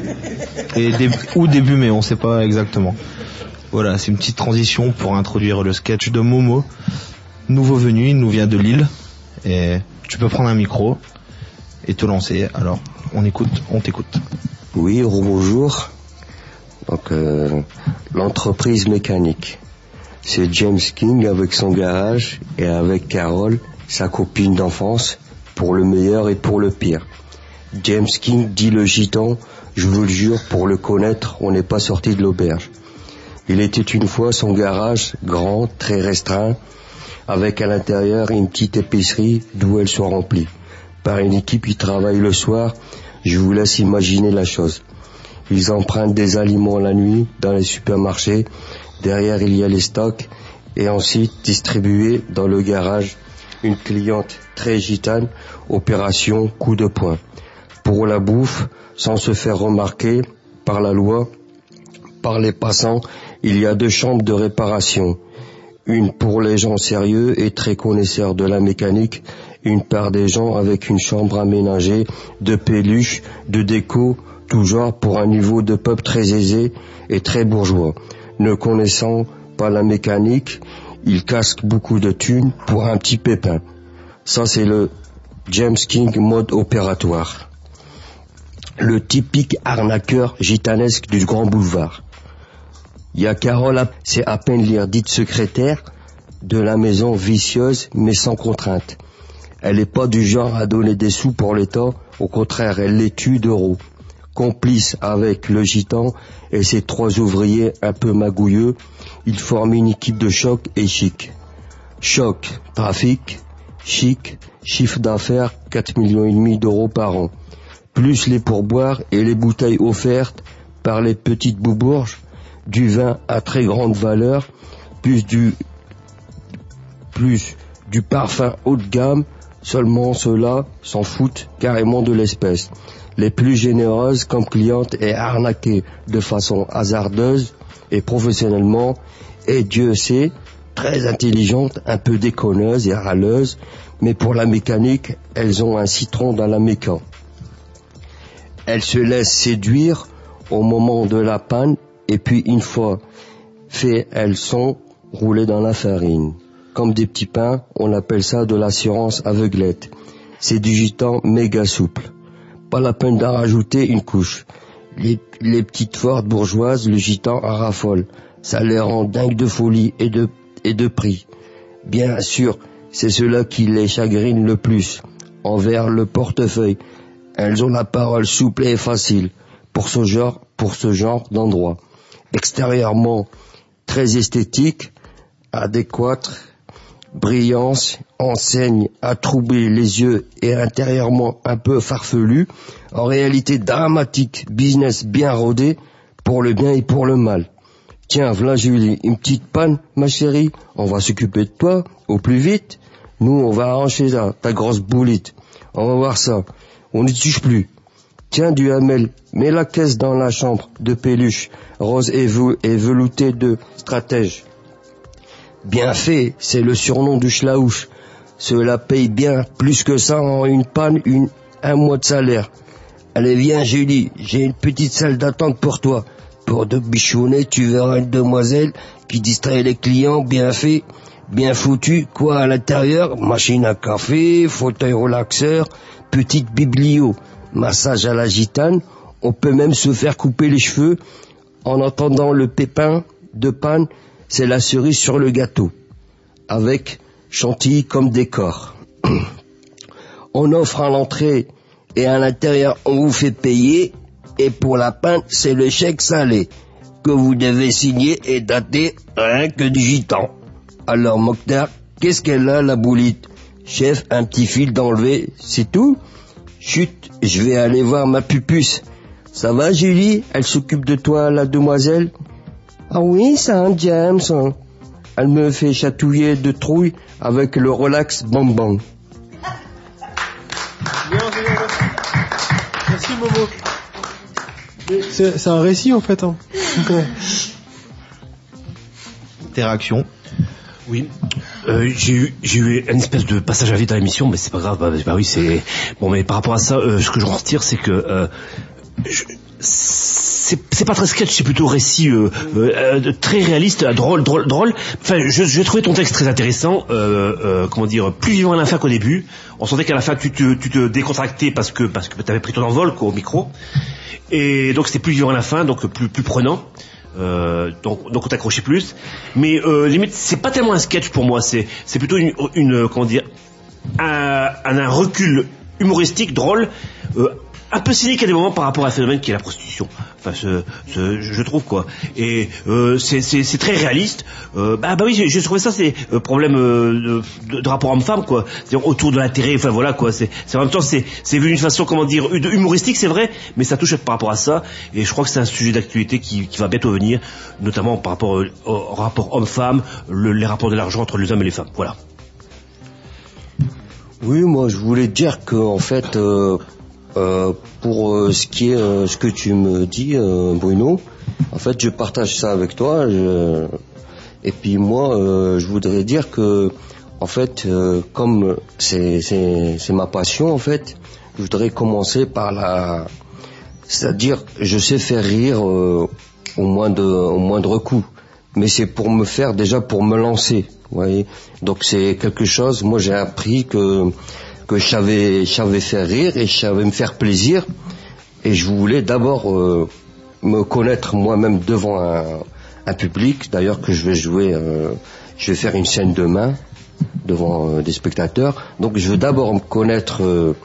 Ou début mai, on sait pas exactement. Voilà, c'est une petite transition pour introduire le sketch de Momo. Nouveau venu, il nous vient de Lille. Et tu peux prendre un micro et te lancer. Alors, on t'écoute. Oui, bonjour. Donc, l'entreprise mécanique. C'est James King avec son garage et avec Carole, sa copine d'enfance, pour le meilleur et pour le pire. James King dit le gitan, je vous le jure, pour le connaître, on n'est pas sorti de l'auberge. Il était une fois son garage, grand, très restreint, avec à l'intérieur une petite épicerie d'où elle soit remplie. Par une équipe qui travaille le soir, je vous laisse imaginer la chose. Ils empruntent des aliments la nuit dans les supermarchés, derrière il y a les stocks, et ensuite distribués dans le garage. Une cliente très gitane, opération coup de poing. Pour la bouffe, sans se faire remarquer par la loi, par les passants, il y a 2 chambres de réparation. Une pour les gens sérieux et très connaisseurs de la mécanique, une part des gens avec une chambre aménagée de peluches, de déco, tout genre pour un niveau de peuple très aisé et très bourgeois. Ne connaissant pas la mécanique, ils casquent beaucoup de thunes pour un petit pépin. Ça c'est le James King mode opératoire. Le typique arnaqueur gitanesque du grand boulevard. Il y a Carole, c'est à peine lire, dite secrétaire de la maison, vicieuse mais sans contrainte. Elle n'est pas du genre à donner des sous pour l'État, au contraire, elle les tue d'euros. Complice avec le gitan et ses 3 ouvriers un peu magouilleux, ils forment une équipe de choc et chic. Choc, trafic, chic, chiffre d'affaires 4,5 millions d'euros par an. Plus les pourboires et les bouteilles offertes par les petites boubourges, du vin à très grande valeur, plus du parfum haut de gamme, seulement ceux-là s'en foutent carrément de l'espèce. Les plus généreuses comme clientes et arnaquées de façon hasardeuse et professionnellement, et Dieu sait, très intelligentes, un peu déconneuses et râleuses, mais pour la mécanique, elles ont un citron dans la méca. Elle se laisse séduire au moment de la panne, et puis une fois fait, elles sont roulées dans la farine. Comme des petits pains, on appelle ça de l'assurance aveuglette. C'est du gitan méga souple. Pas la peine d'en rajouter une couche. Les petites fortes bourgeoises, le gitan en raffole. Ça les rend dingues de folie et de prix. Bien sûr, c'est cela qui les chagrine le plus. Envers le portefeuille, elles ont la parole souple et facile pour ce genre d'endroit. Extérieurement, très esthétique, adéquate, brillance, enseigne à troubler les yeux et intérieurement un peu farfelu, en réalité dramatique, business bien rodé, pour le bien et pour le mal. Tiens, v'là Julie, une petite panne, ma chérie, on va s'occuper de toi, au plus vite. Nous, on va arracher ça, ta grosse boulite. On va voir ça. On ne touche plus. Tiens, Duhamel, mets la caisse dans la chambre de peluche, rose et veloutée de stratège. Bien fait, c'est le surnom du Schlaouche. Cela paye bien plus que ça en une panne, un mois de salaire. Allez, viens, Julie, j'ai une petite salle d'attente pour toi. Pour de bichonner, tu verras une demoiselle qui distrait les clients, bien fait, bien foutu. Quoi à l'intérieur? Machine à café, fauteuil relaxeur, petite biblio, massage à la gitane. On peut même se faire couper les cheveux. En attendant le pépin de panne, c'est la cerise sur le gâteau, avec chantilly comme décor. On offre à l'entrée et à l'intérieur on vous fait payer, et pour la panne c'est le chèque salé que vous devez signer et dater rien que du gitan. Alors Mokhtar, qu'est-ce qu'elle a la boulite? Chef, un petit fil d'enlever, c'est tout? Chut, je vais aller voir ma pupuce. Ça va Julie? Elle s'occupe de toi la demoiselle? Ah oui, c'est un James. Elle me fait chatouiller de trouille avec le relax bang bang. Merci Momo. C'est un récit en fait. Hein. Tes réactions? Oui, j'ai eu une espèce de passage à vide dans l'émission, mais c'est pas grave. Bah oui, c'est bon. Mais par rapport à ça, ce que je retire, c'est que c'est pas très sketch, c'est plutôt récit très réaliste, drôle. Enfin, j'ai trouvé ton texte très intéressant. Comment dire, plus vivant à la fin qu'au début. On sentait qu'à la fin tu te décontractais parce que t'avais pris ton envol quoi, au micro. Et donc c'était plus vivant à la fin, donc plus prenant. Donc on t'accrochait plus. Mais limite c'est pas tellement un sketch pour moi, c'est plutôt une comment dire un recul humoristique, drôle. Un peu cynique à des moments par rapport à un phénomène qui est la prostitution. Enfin, je trouve quoi. Et c'est très réaliste. Bah oui, j'ai trouvé ça, c'est problème de rapport homme-femme quoi. C'est-à-dire autour de l'intérêt. Enfin voilà quoi. C'est en même temps c'est vu d'une façon comment dire humoristique, c'est vrai, mais ça touche par rapport à ça. Et je crois que c'est un sujet d'actualité qui va bientôt venir, notamment par rapport au rapport homme-femme, les rapports de l'argent entre les hommes et les femmes. Voilà. Oui, moi je voulais dire que en fait. Pour ce qui est ce que tu me dis Bruno, en fait je partage ça avec toi et puis moi je voudrais dire que en fait comme c'est ma passion en fait, je voudrais commencer par c'est-à-dire je sais faire rire au moindre coup, mais c'est pour me faire déjà pour me lancer, vous voyez. Donc c'est quelque chose, moi j'ai appris que je savais faire rire et je savais me faire plaisir, et je voulais d'abord me connaître moi-même devant un public, d'ailleurs que je vais jouer, je vais faire une scène demain devant des spectateurs, donc je veux d'abord me connaître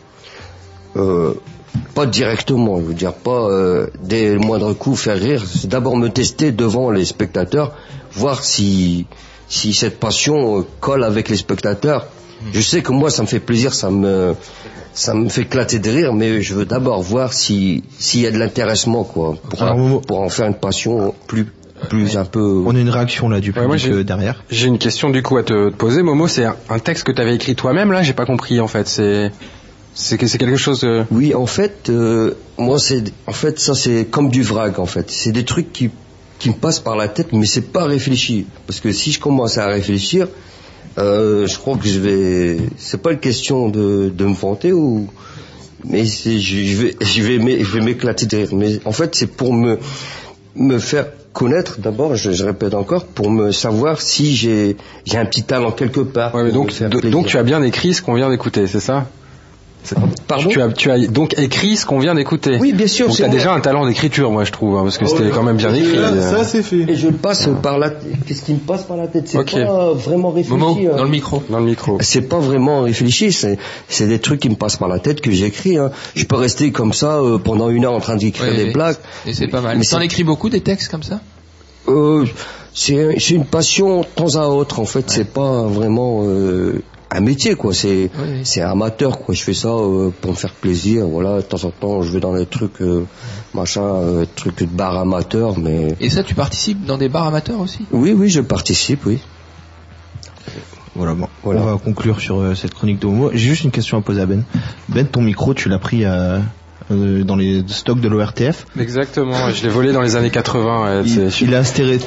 pas directement, je veux dire pas dès le moindre coup faire rire, c'est d'abord me tester devant les spectateurs, voir si cette passion colle avec les spectateurs. Je sais que moi ça me fait plaisir, ça me fait éclater de rire, mais je veux d'abord voir s'il y a de l'intéressement quoi, pour en faire une passion plus un peu. On a une réaction là du public derrière. J'ai une question du coup à te poser, Momo. C'est un texte que tu avais écrit toi-même là, j'ai pas compris en fait. C'est quelque chose de... Oui, en fait, moi ça c'est comme du vrac en fait. C'est des trucs qui me passent par la tête, mais c'est pas réfléchi, parce que si je commence à réfléchir. Je crois que c'est pas une question de me vanter mais je vais m'éclater de rire. Mais en fait, c'est pour me faire connaître d'abord, je répète encore, pour me savoir si j'ai un petit talent quelque part. Ouais, mais donc tu as bien écrit ce qu'on vient d'écouter, c'est ça? Pardon? Tu as donc écrit ce qu'on vient d'écouter. Oui, bien sûr. Donc tu as déjà un talent d'écriture, moi je trouve, hein, parce que c'était quand même bien écrit. Ça c'est fait. Et je le passe par la tête. Qu'est-ce qui me passe par la tête? C'est pas vraiment réfléchi. Momo, dans le micro. C'est pas vraiment réfléchi. C'est des trucs qui me passent par la tête que j'écris. Hein. Je peux rester comme ça pendant 1 heure en train d'écrire des blagues. Et c'est pas mal. Mais t'en écris beaucoup des textes comme ça? C'est une passion de temps à autre. En fait, c'est pas vraiment un métier, quoi. C'est amateur, quoi. Je fais ça pour me faire plaisir. Voilà, de temps en temps, je vais dans les trucs trucs de bar amateur, mais. Et ça, tu participes dans des bars amateurs aussi? Oui, je participe, oui. Voilà, bon, on va conclure sur cette chronique de Momo. J'ai juste une question à poser à Ben. Ben, ton micro, tu l'as pris dans les stocks de l'ORTF. Exactement, je l'ai volé dans les années 80. Il a astéré,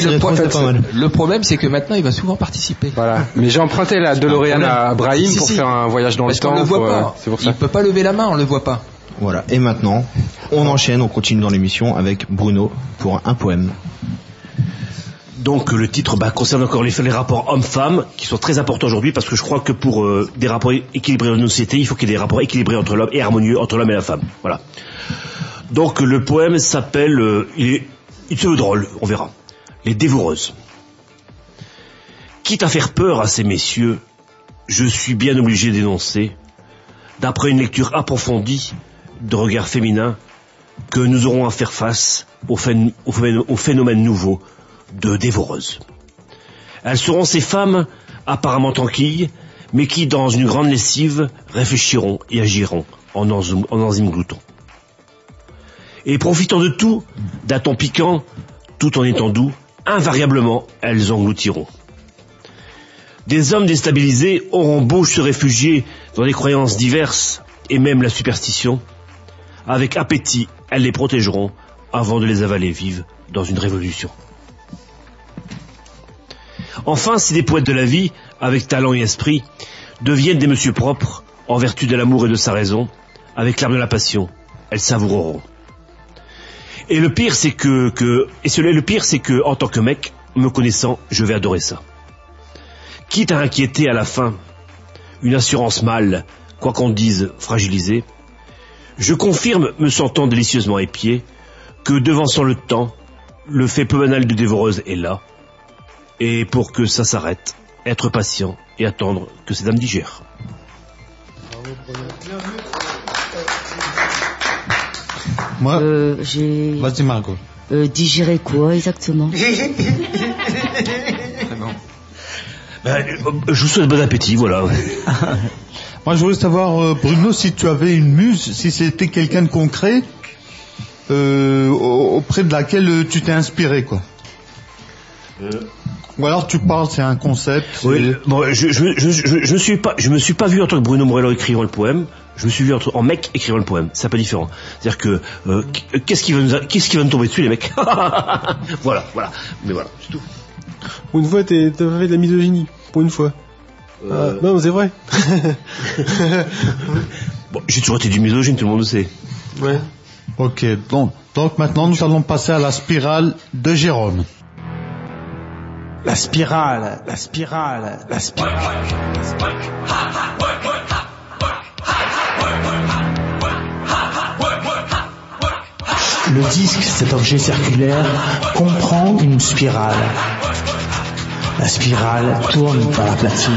le problème, c'est que maintenant, il va souvent participer. Voilà. Mais j'ai emprunté la DeLorean à Brahim pour faire un voyage dans le temps. On le voit pas. C'est pour ça. Il peut pas lever la main, on le voit pas. Voilà. Et maintenant, on enchaîne, on continue dans l'émission avec Bruno pour un poème. Donc le titre concerne encore les rapports hommes-femmes qui sont très importants aujourd'hui parce que je crois que pour des rapports équilibrés dans nos sociétés, il faut qu'il y ait des rapports équilibrés entre l'homme et harmonieux entre l'homme et la femme. Voilà. Donc le poème s'appelle, il se veut drôle, on verra. Les dévoreuses. Quitte à faire peur à ces messieurs, je suis bien obligé d'énoncer, d'après une lecture approfondie de regards féminins, que nous aurons à faire face au phénomène nouveau de dévoreuses. Elles seront ces femmes apparemment tranquilles, mais qui, dans une grande lessive, réfléchiront et agiront en enzymes gloutons. Et profitant de tout, d'un ton piquant, tout en étant doux, invariablement, elles engloutiront. Des hommes déstabilisés auront beau se réfugier dans des croyances diverses, et même la superstition, avec appétit, elles les protégeront avant de les avaler vives dans une révolution. Enfin, si des poètes de la vie, avec talent et esprit, deviennent des messieurs propres, en vertu de l'amour et de sa raison, avec l'âme de la passion, elles savoureront. Et le pire, c'est que, en tant que mec, me connaissant, je vais adorer ça. Quitte à inquiéter à la fin, une assurance mâle, quoi qu'on dise, fragilisée, je confirme, me sentant délicieusement épié, que devançant le temps, le fait peu banal de dévoreuse est là, et pour que ça s'arrête, être patient et attendre que ces dames digèrent. Moi, vas-y Margot. Digérer quoi exactement? Je vous souhaite bon appétit, voilà. Moi, je voulais savoir, Bruno, si tu avais une muse, si c'était quelqu'un de concret auprès de laquelle tu t'es inspiré, quoi. Ou alors tu parles, c'est un concept. Oui, bon, je me suis pas vu en tant que Bruno Morello écrivant le poème. Je me suis vu en mec écrivant le poème. C'est un peu différent. C'est-à-dire que qu'est-ce qui va nous tomber dessus, les mecs? Voilà. Mais voilà, c'est tout. Pour une fois, t'as fait de la misogynie. Pour une fois. Non, c'est vrai. Bon, j'ai toujours été du misogyne, tout le monde le sait. Ouais. Ok, donc maintenant nous allons passer à la spirale de Jérôme. La spirale. Le disque, cet objet circulaire, comprend une spirale. La spirale tourne par la platine,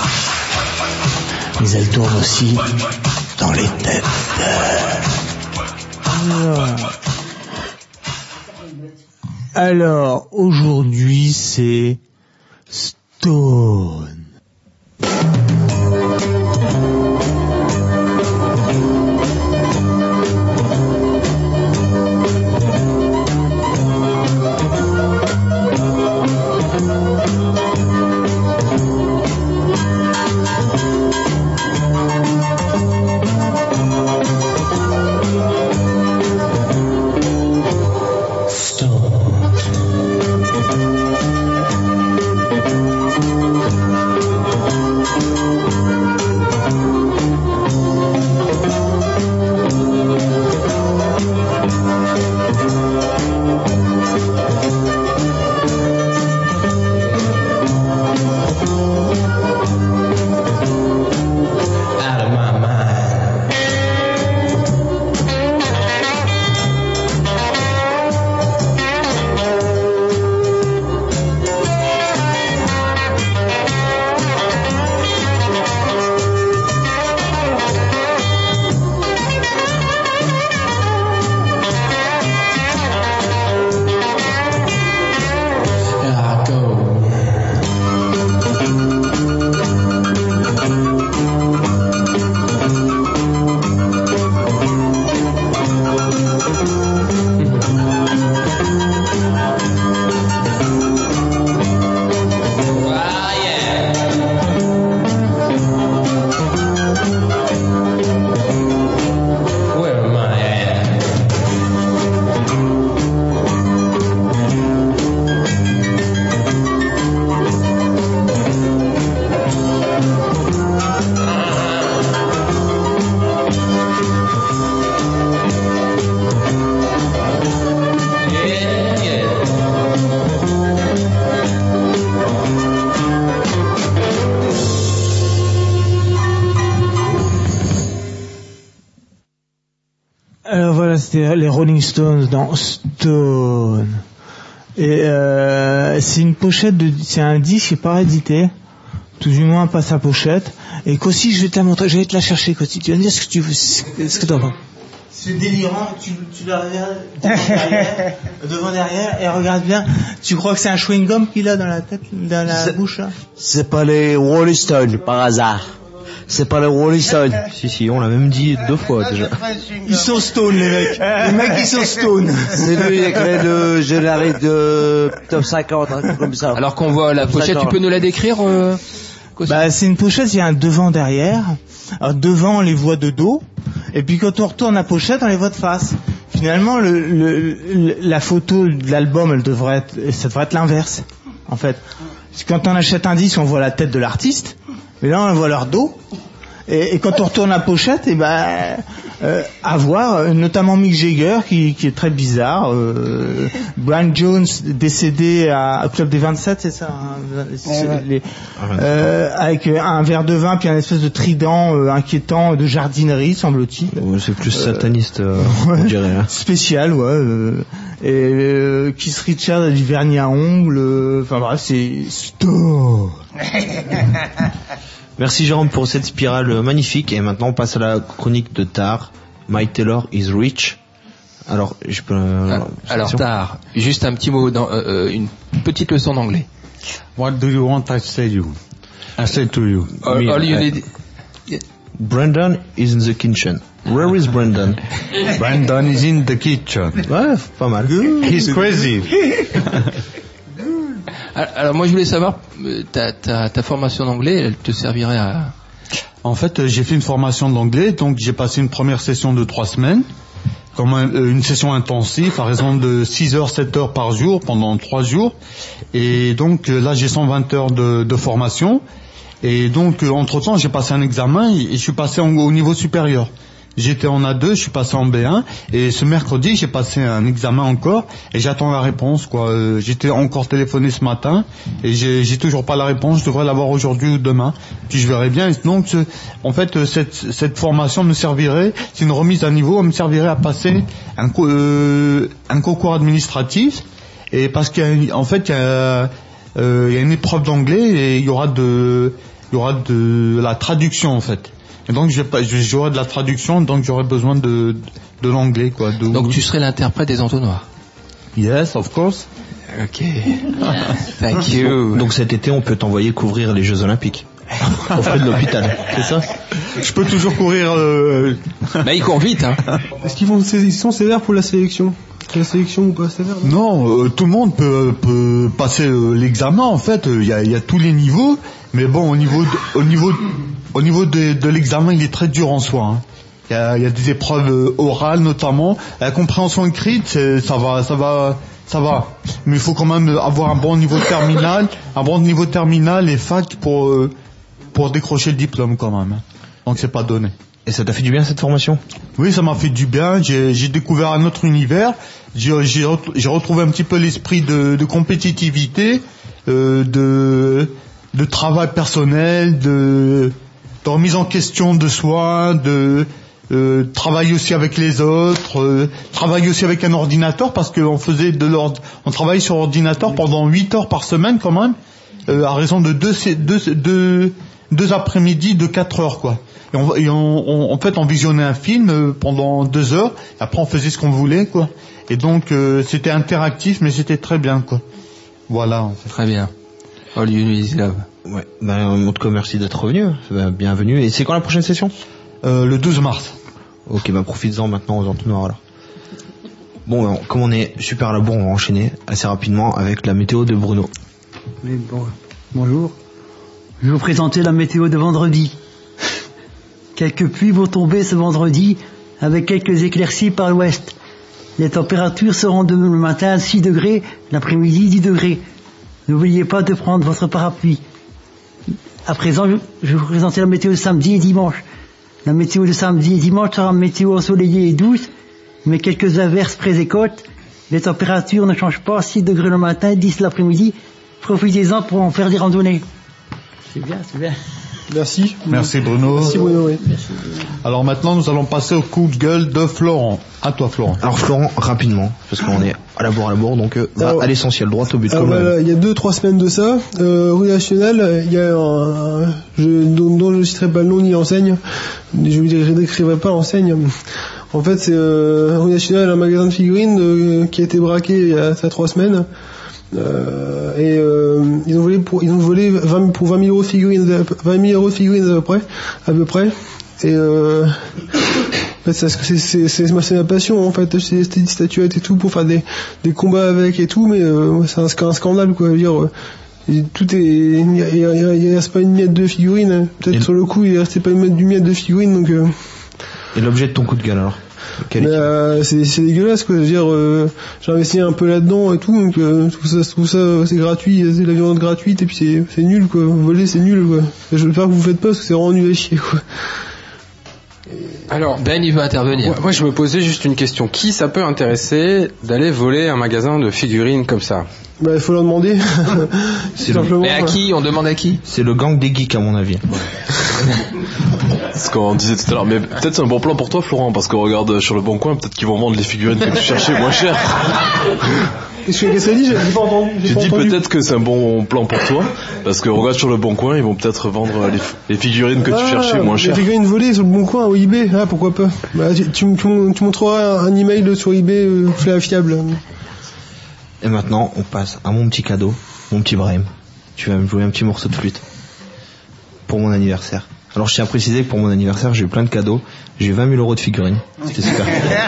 mais elle tourne aussi dans les têtes. Alors, aujourd'hui, c'est Stone. c'était les Rolling Stones dans Stone. Et c'est une pochette c'est un disque qui n'est pas édité, tout du moins pas sa pochette. Et qu'aussi je vais te la montrer, je vais te la chercher Cossi. Tu vas me dire ce que t'en penses. C'est délirant, tu la regardes devant derrière et regarde bien. Tu crois que c'est un chewing-gum qu'il a dans la tête, dans la bouche là? C'est pas les Rolling Stones par hasard. C'est pas les Rolling Stones. Si, on l'a même dit 2 fois déjà. Ils sont stone les mecs. Les mecs ils sont stone. C'est lui qui a créé le générique de Top 50, un truc comme ça. Alors qu'on voit la pochette, tu peux nous la décrire c'est une pochette, il y a un devant-derrière. Alors devant on les voit de dos, et puis quand on retourne la pochette on les voit de face. Finalement la photo de l'album ça devrait être l'inverse en fait. Quand on achète un disque on voit la tête de l'artiste, mais là on voit leur dos. Et quand on retourne la pochette, à voir, notamment Mick Jagger qui est très bizarre, Brian Jones décédé à Club des 27, c'est ça, avec un verre de vin puis un espèce de trident inquiétant de jardinerie semble-t-il. C'est plus sataniste, on dirait. Spécial, et Keith Richards a du vernis à ongles, enfin bref, c'est stop. Merci Jérôme pour cette spirale magnifique, et maintenant on passe à la chronique de Tar. My Taylor is rich. Alors, je peux... alors Tar, juste un petit mot, une petite leçon d'anglais. What do you want I say you? I say to you. All you need... Brandon is in the kitchen. Where is Brandon? Brandon is in the kitchen. Ouais, pas mal. He's crazy. Alors moi je voulais savoir, ta formation d'anglais, elle te servirait à... En fait, j'ai fait une formation d'anglais, donc j'ai passé une première session de 3 semaines, comme une session intensive, à raison de 6 heures, 7 heures par jour, pendant 3 jours. Et donc là j'ai 120 heures de formation. Et donc entre-temps j'ai passé un examen et je suis passé au niveau supérieur. J'étais en A2, je suis passé en B1, et ce mercredi j'ai passé un examen encore et j'attends la réponse quoi. J'étais encore téléphoné ce matin et j'ai toujours pas la réponse. Je devrais l'avoir aujourd'hui ou demain, puis je verrai bien. Et donc en fait cette formation me servirait, c'est une remise à niveau, elle me servirait à passer un concours administratif, et parce qu'en fait il y a une épreuve d'anglais et il y aura de la traduction en fait. Et donc j'aurai de la traduction, donc j'aurai besoin de l'anglais quoi. Donc tu serais l'interprète des entonnoirs. Yes, of course. Ok. Thank you. Donc cet été on peut t'envoyer couvrir les Jeux Olympiques auprès de l'hôpital, c'est ça? Je peux toujours courir. Mais il court vite hein. Est-ce ils sont sévères pour la sélection? La sélection ou pas sévère? Non, tout le monde peut passer l'examen en fait. Il y a tous les niveaux, mais bon au niveau de l'examen, il est très dur en soi. Hein. Il y a des épreuves orales notamment. La compréhension écrite, ça va. Mais il faut quand même avoir un bon niveau terminal et fac pour décrocher le diplôme quand même. Donc c'est pas donné. Et ça t'a fait du bien cette formation? Oui, ça m'a fait du bien. J'ai découvert un autre univers. J'ai retrouvé un petit peu l'esprit de compétitivité, de travail personnel, de remise en question de soi, de travail aussi avec les autres, travail aussi avec un ordinateur, parce qu'on on travaillait sur ordinateur pendant 8 heures par semaine quand même, à raison de deux après-midi de 4 heures quoi. Et en fait on visionnait un film pendant 2 heures, et après on faisait ce qu'on voulait quoi. Et donc c'était interactif, mais c'était très bien quoi. Voilà. En fait. Très bien. All you need is love. Ouais. En tout cas merci d'être revenu. Bienvenue. Et c'est quand la prochaine session? Le 12 mars. Ok, profites-en maintenant aux entonnoirs alors. Bon, comme on est super à la bourre, on va enchaîner assez rapidement avec la météo de Bruno. Oui, bonjour. Je vais vous présenter la météo de vendredi. Quelques pluies vont tomber ce vendredi, avec quelques éclaircies par l'ouest. Les températures seront le matin 6 degrés, l'après-midi 10 degrés. N'oubliez pas de prendre votre parapluie. À présent, je vais vous présenter la météo de samedi et dimanche. La météo de samedi et dimanche sera une météo ensoleillée et douce, mais quelques averses près et côtes. Les températures ne changent pas, 6 degrés le matin, 10 l'après-midi. Profitez-en pour en faire des randonnées. C'est bien, c'est bien. Merci. Merci Bruno. Merci Bruno, oui. Alors maintenant, nous allons passer au coup de gueule de Florent. À toi Florent. Alors Florent, rapidement, parce qu'on est à la bourre, donc va à l'essentiel, droit au but. Voilà, il y a 2-3 semaines de ça, rue Nationale, il y a un dont je ne citerai pas le nom ni l'enseigne, je ne décrirai pas l'enseigne. En fait, c'est rue Nationale, un magasin de figurines qui a été braqué il y a 3 semaines. Et ils ont volé 20 000 euros de figurines, à peu près. Et en fait, c'est ma passion, en fait, acheter des statuettes et tout pour faire des combats avec et tout, mais c'est un scandale, quoi. Je veux dire, tout est, il reste pas une miette de figurines. Peut-être sur le coup, il restait pas une miette de figurines, donc. Et l'objet de ton coup de gueule alors? C'est dégueulasse, quoi. Je veux dire, j'ai investi un peu là-dedans et tout, donc tout ça c'est gratuit, c'est de la viande gratuite et puis c'est nul, quoi. Voler c'est nul, quoi. Je veux pas que vous faites pas parce que c'est vraiment nul à chier, quoi. Alors Ben il veut intervenir. Moi je me posais juste une question. Qui ça peut intéresser d'aller voler un magasin de figurines comme ça? Bah il faut leur demander. Simplement. Mais à qui? On demande à qui? C'est le gang des geeks à mon avis. Ce qu'on disait tout à l'heure, mais peut-être c'est un bon plan pour toi Florent, parce qu'on regarde sur le bon coin, peut-être qu'ils vont vendre les figurines que tu cherchais moins cher. Qu'est-ce que ça dit? J'ai pas entendu. J'ai dit peut-être que c'est un bon plan pour toi, parce que regarde sur le bon coin, ils vont peut-être vendre les figurines que tu cherchais moins cher. Les figurines volées sur le bon coin au eBay, pourquoi pas. Bah, tu montreras un email sur eBay fiable. Et maintenant, on passe à mon petit cadeau, mon petit Brahim. Tu vas me jouer un petit morceau de flûte pour mon anniversaire. Alors je tiens à préciser que pour mon anniversaire, j'ai eu plein de cadeaux. J'ai eu 20 000 euros de figurines. C'était super.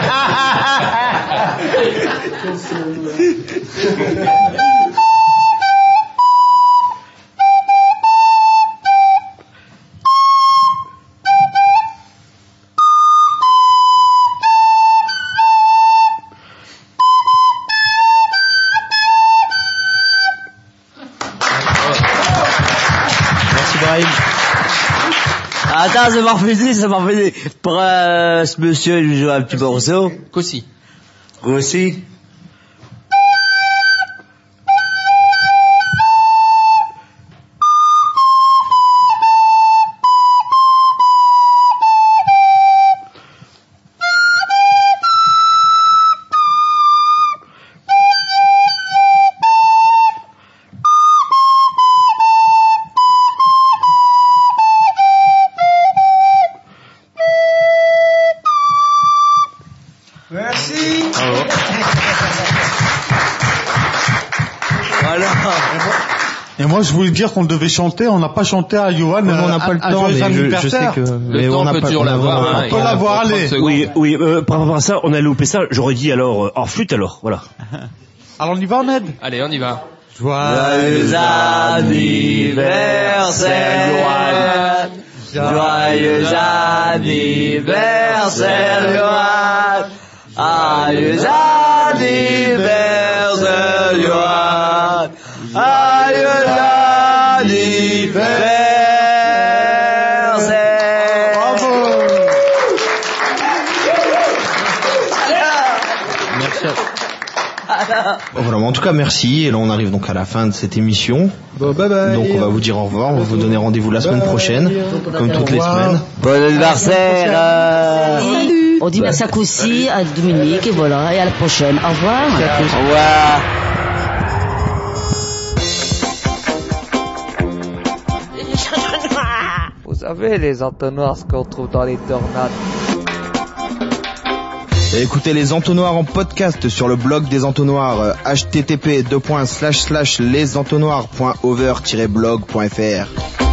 Merci Brahim. Attends, ça m'a refusé. Pour ce monsieur, je joue un petit morceau. Cossi. Et moi, je voulais dire qu'on devait chanter, on n'a pas chanté à Johan. On n'a pas le temps, mais je sais que... Le temps, on peut toujours l'avoir. On peut l'avoir, allez. Oui, par rapport à ça, on a loupé ça, j'aurais dit alors, hors flûte alors, voilà. Alors on y va, Ned? Allez, on y va. Joyeux anniversaire, Johan. Joyeux anniversaire, Johan. Joyeux anniversaire, Johan. Joyeux anniversaire. Bravo. Merci. Voilà, en tout cas merci, et là on arrive donc à la fin de cette émission. Bon, bye bye. Donc on va vous dire au revoir, on va vous donner rendez-vous la semaine prochaine, comme toutes les semaines. Bon anniversaire. On dit merci à Coussi, à Dominique, et voilà, et à la prochaine. Au revoir. Au revoir. Vous savez, les entonnoirs, ce qu'on trouve dans les tornades. Et écoutez les entonnoirs en podcast sur le blog des entonnoirs, http://lesentonnoirs.over-blog.fr.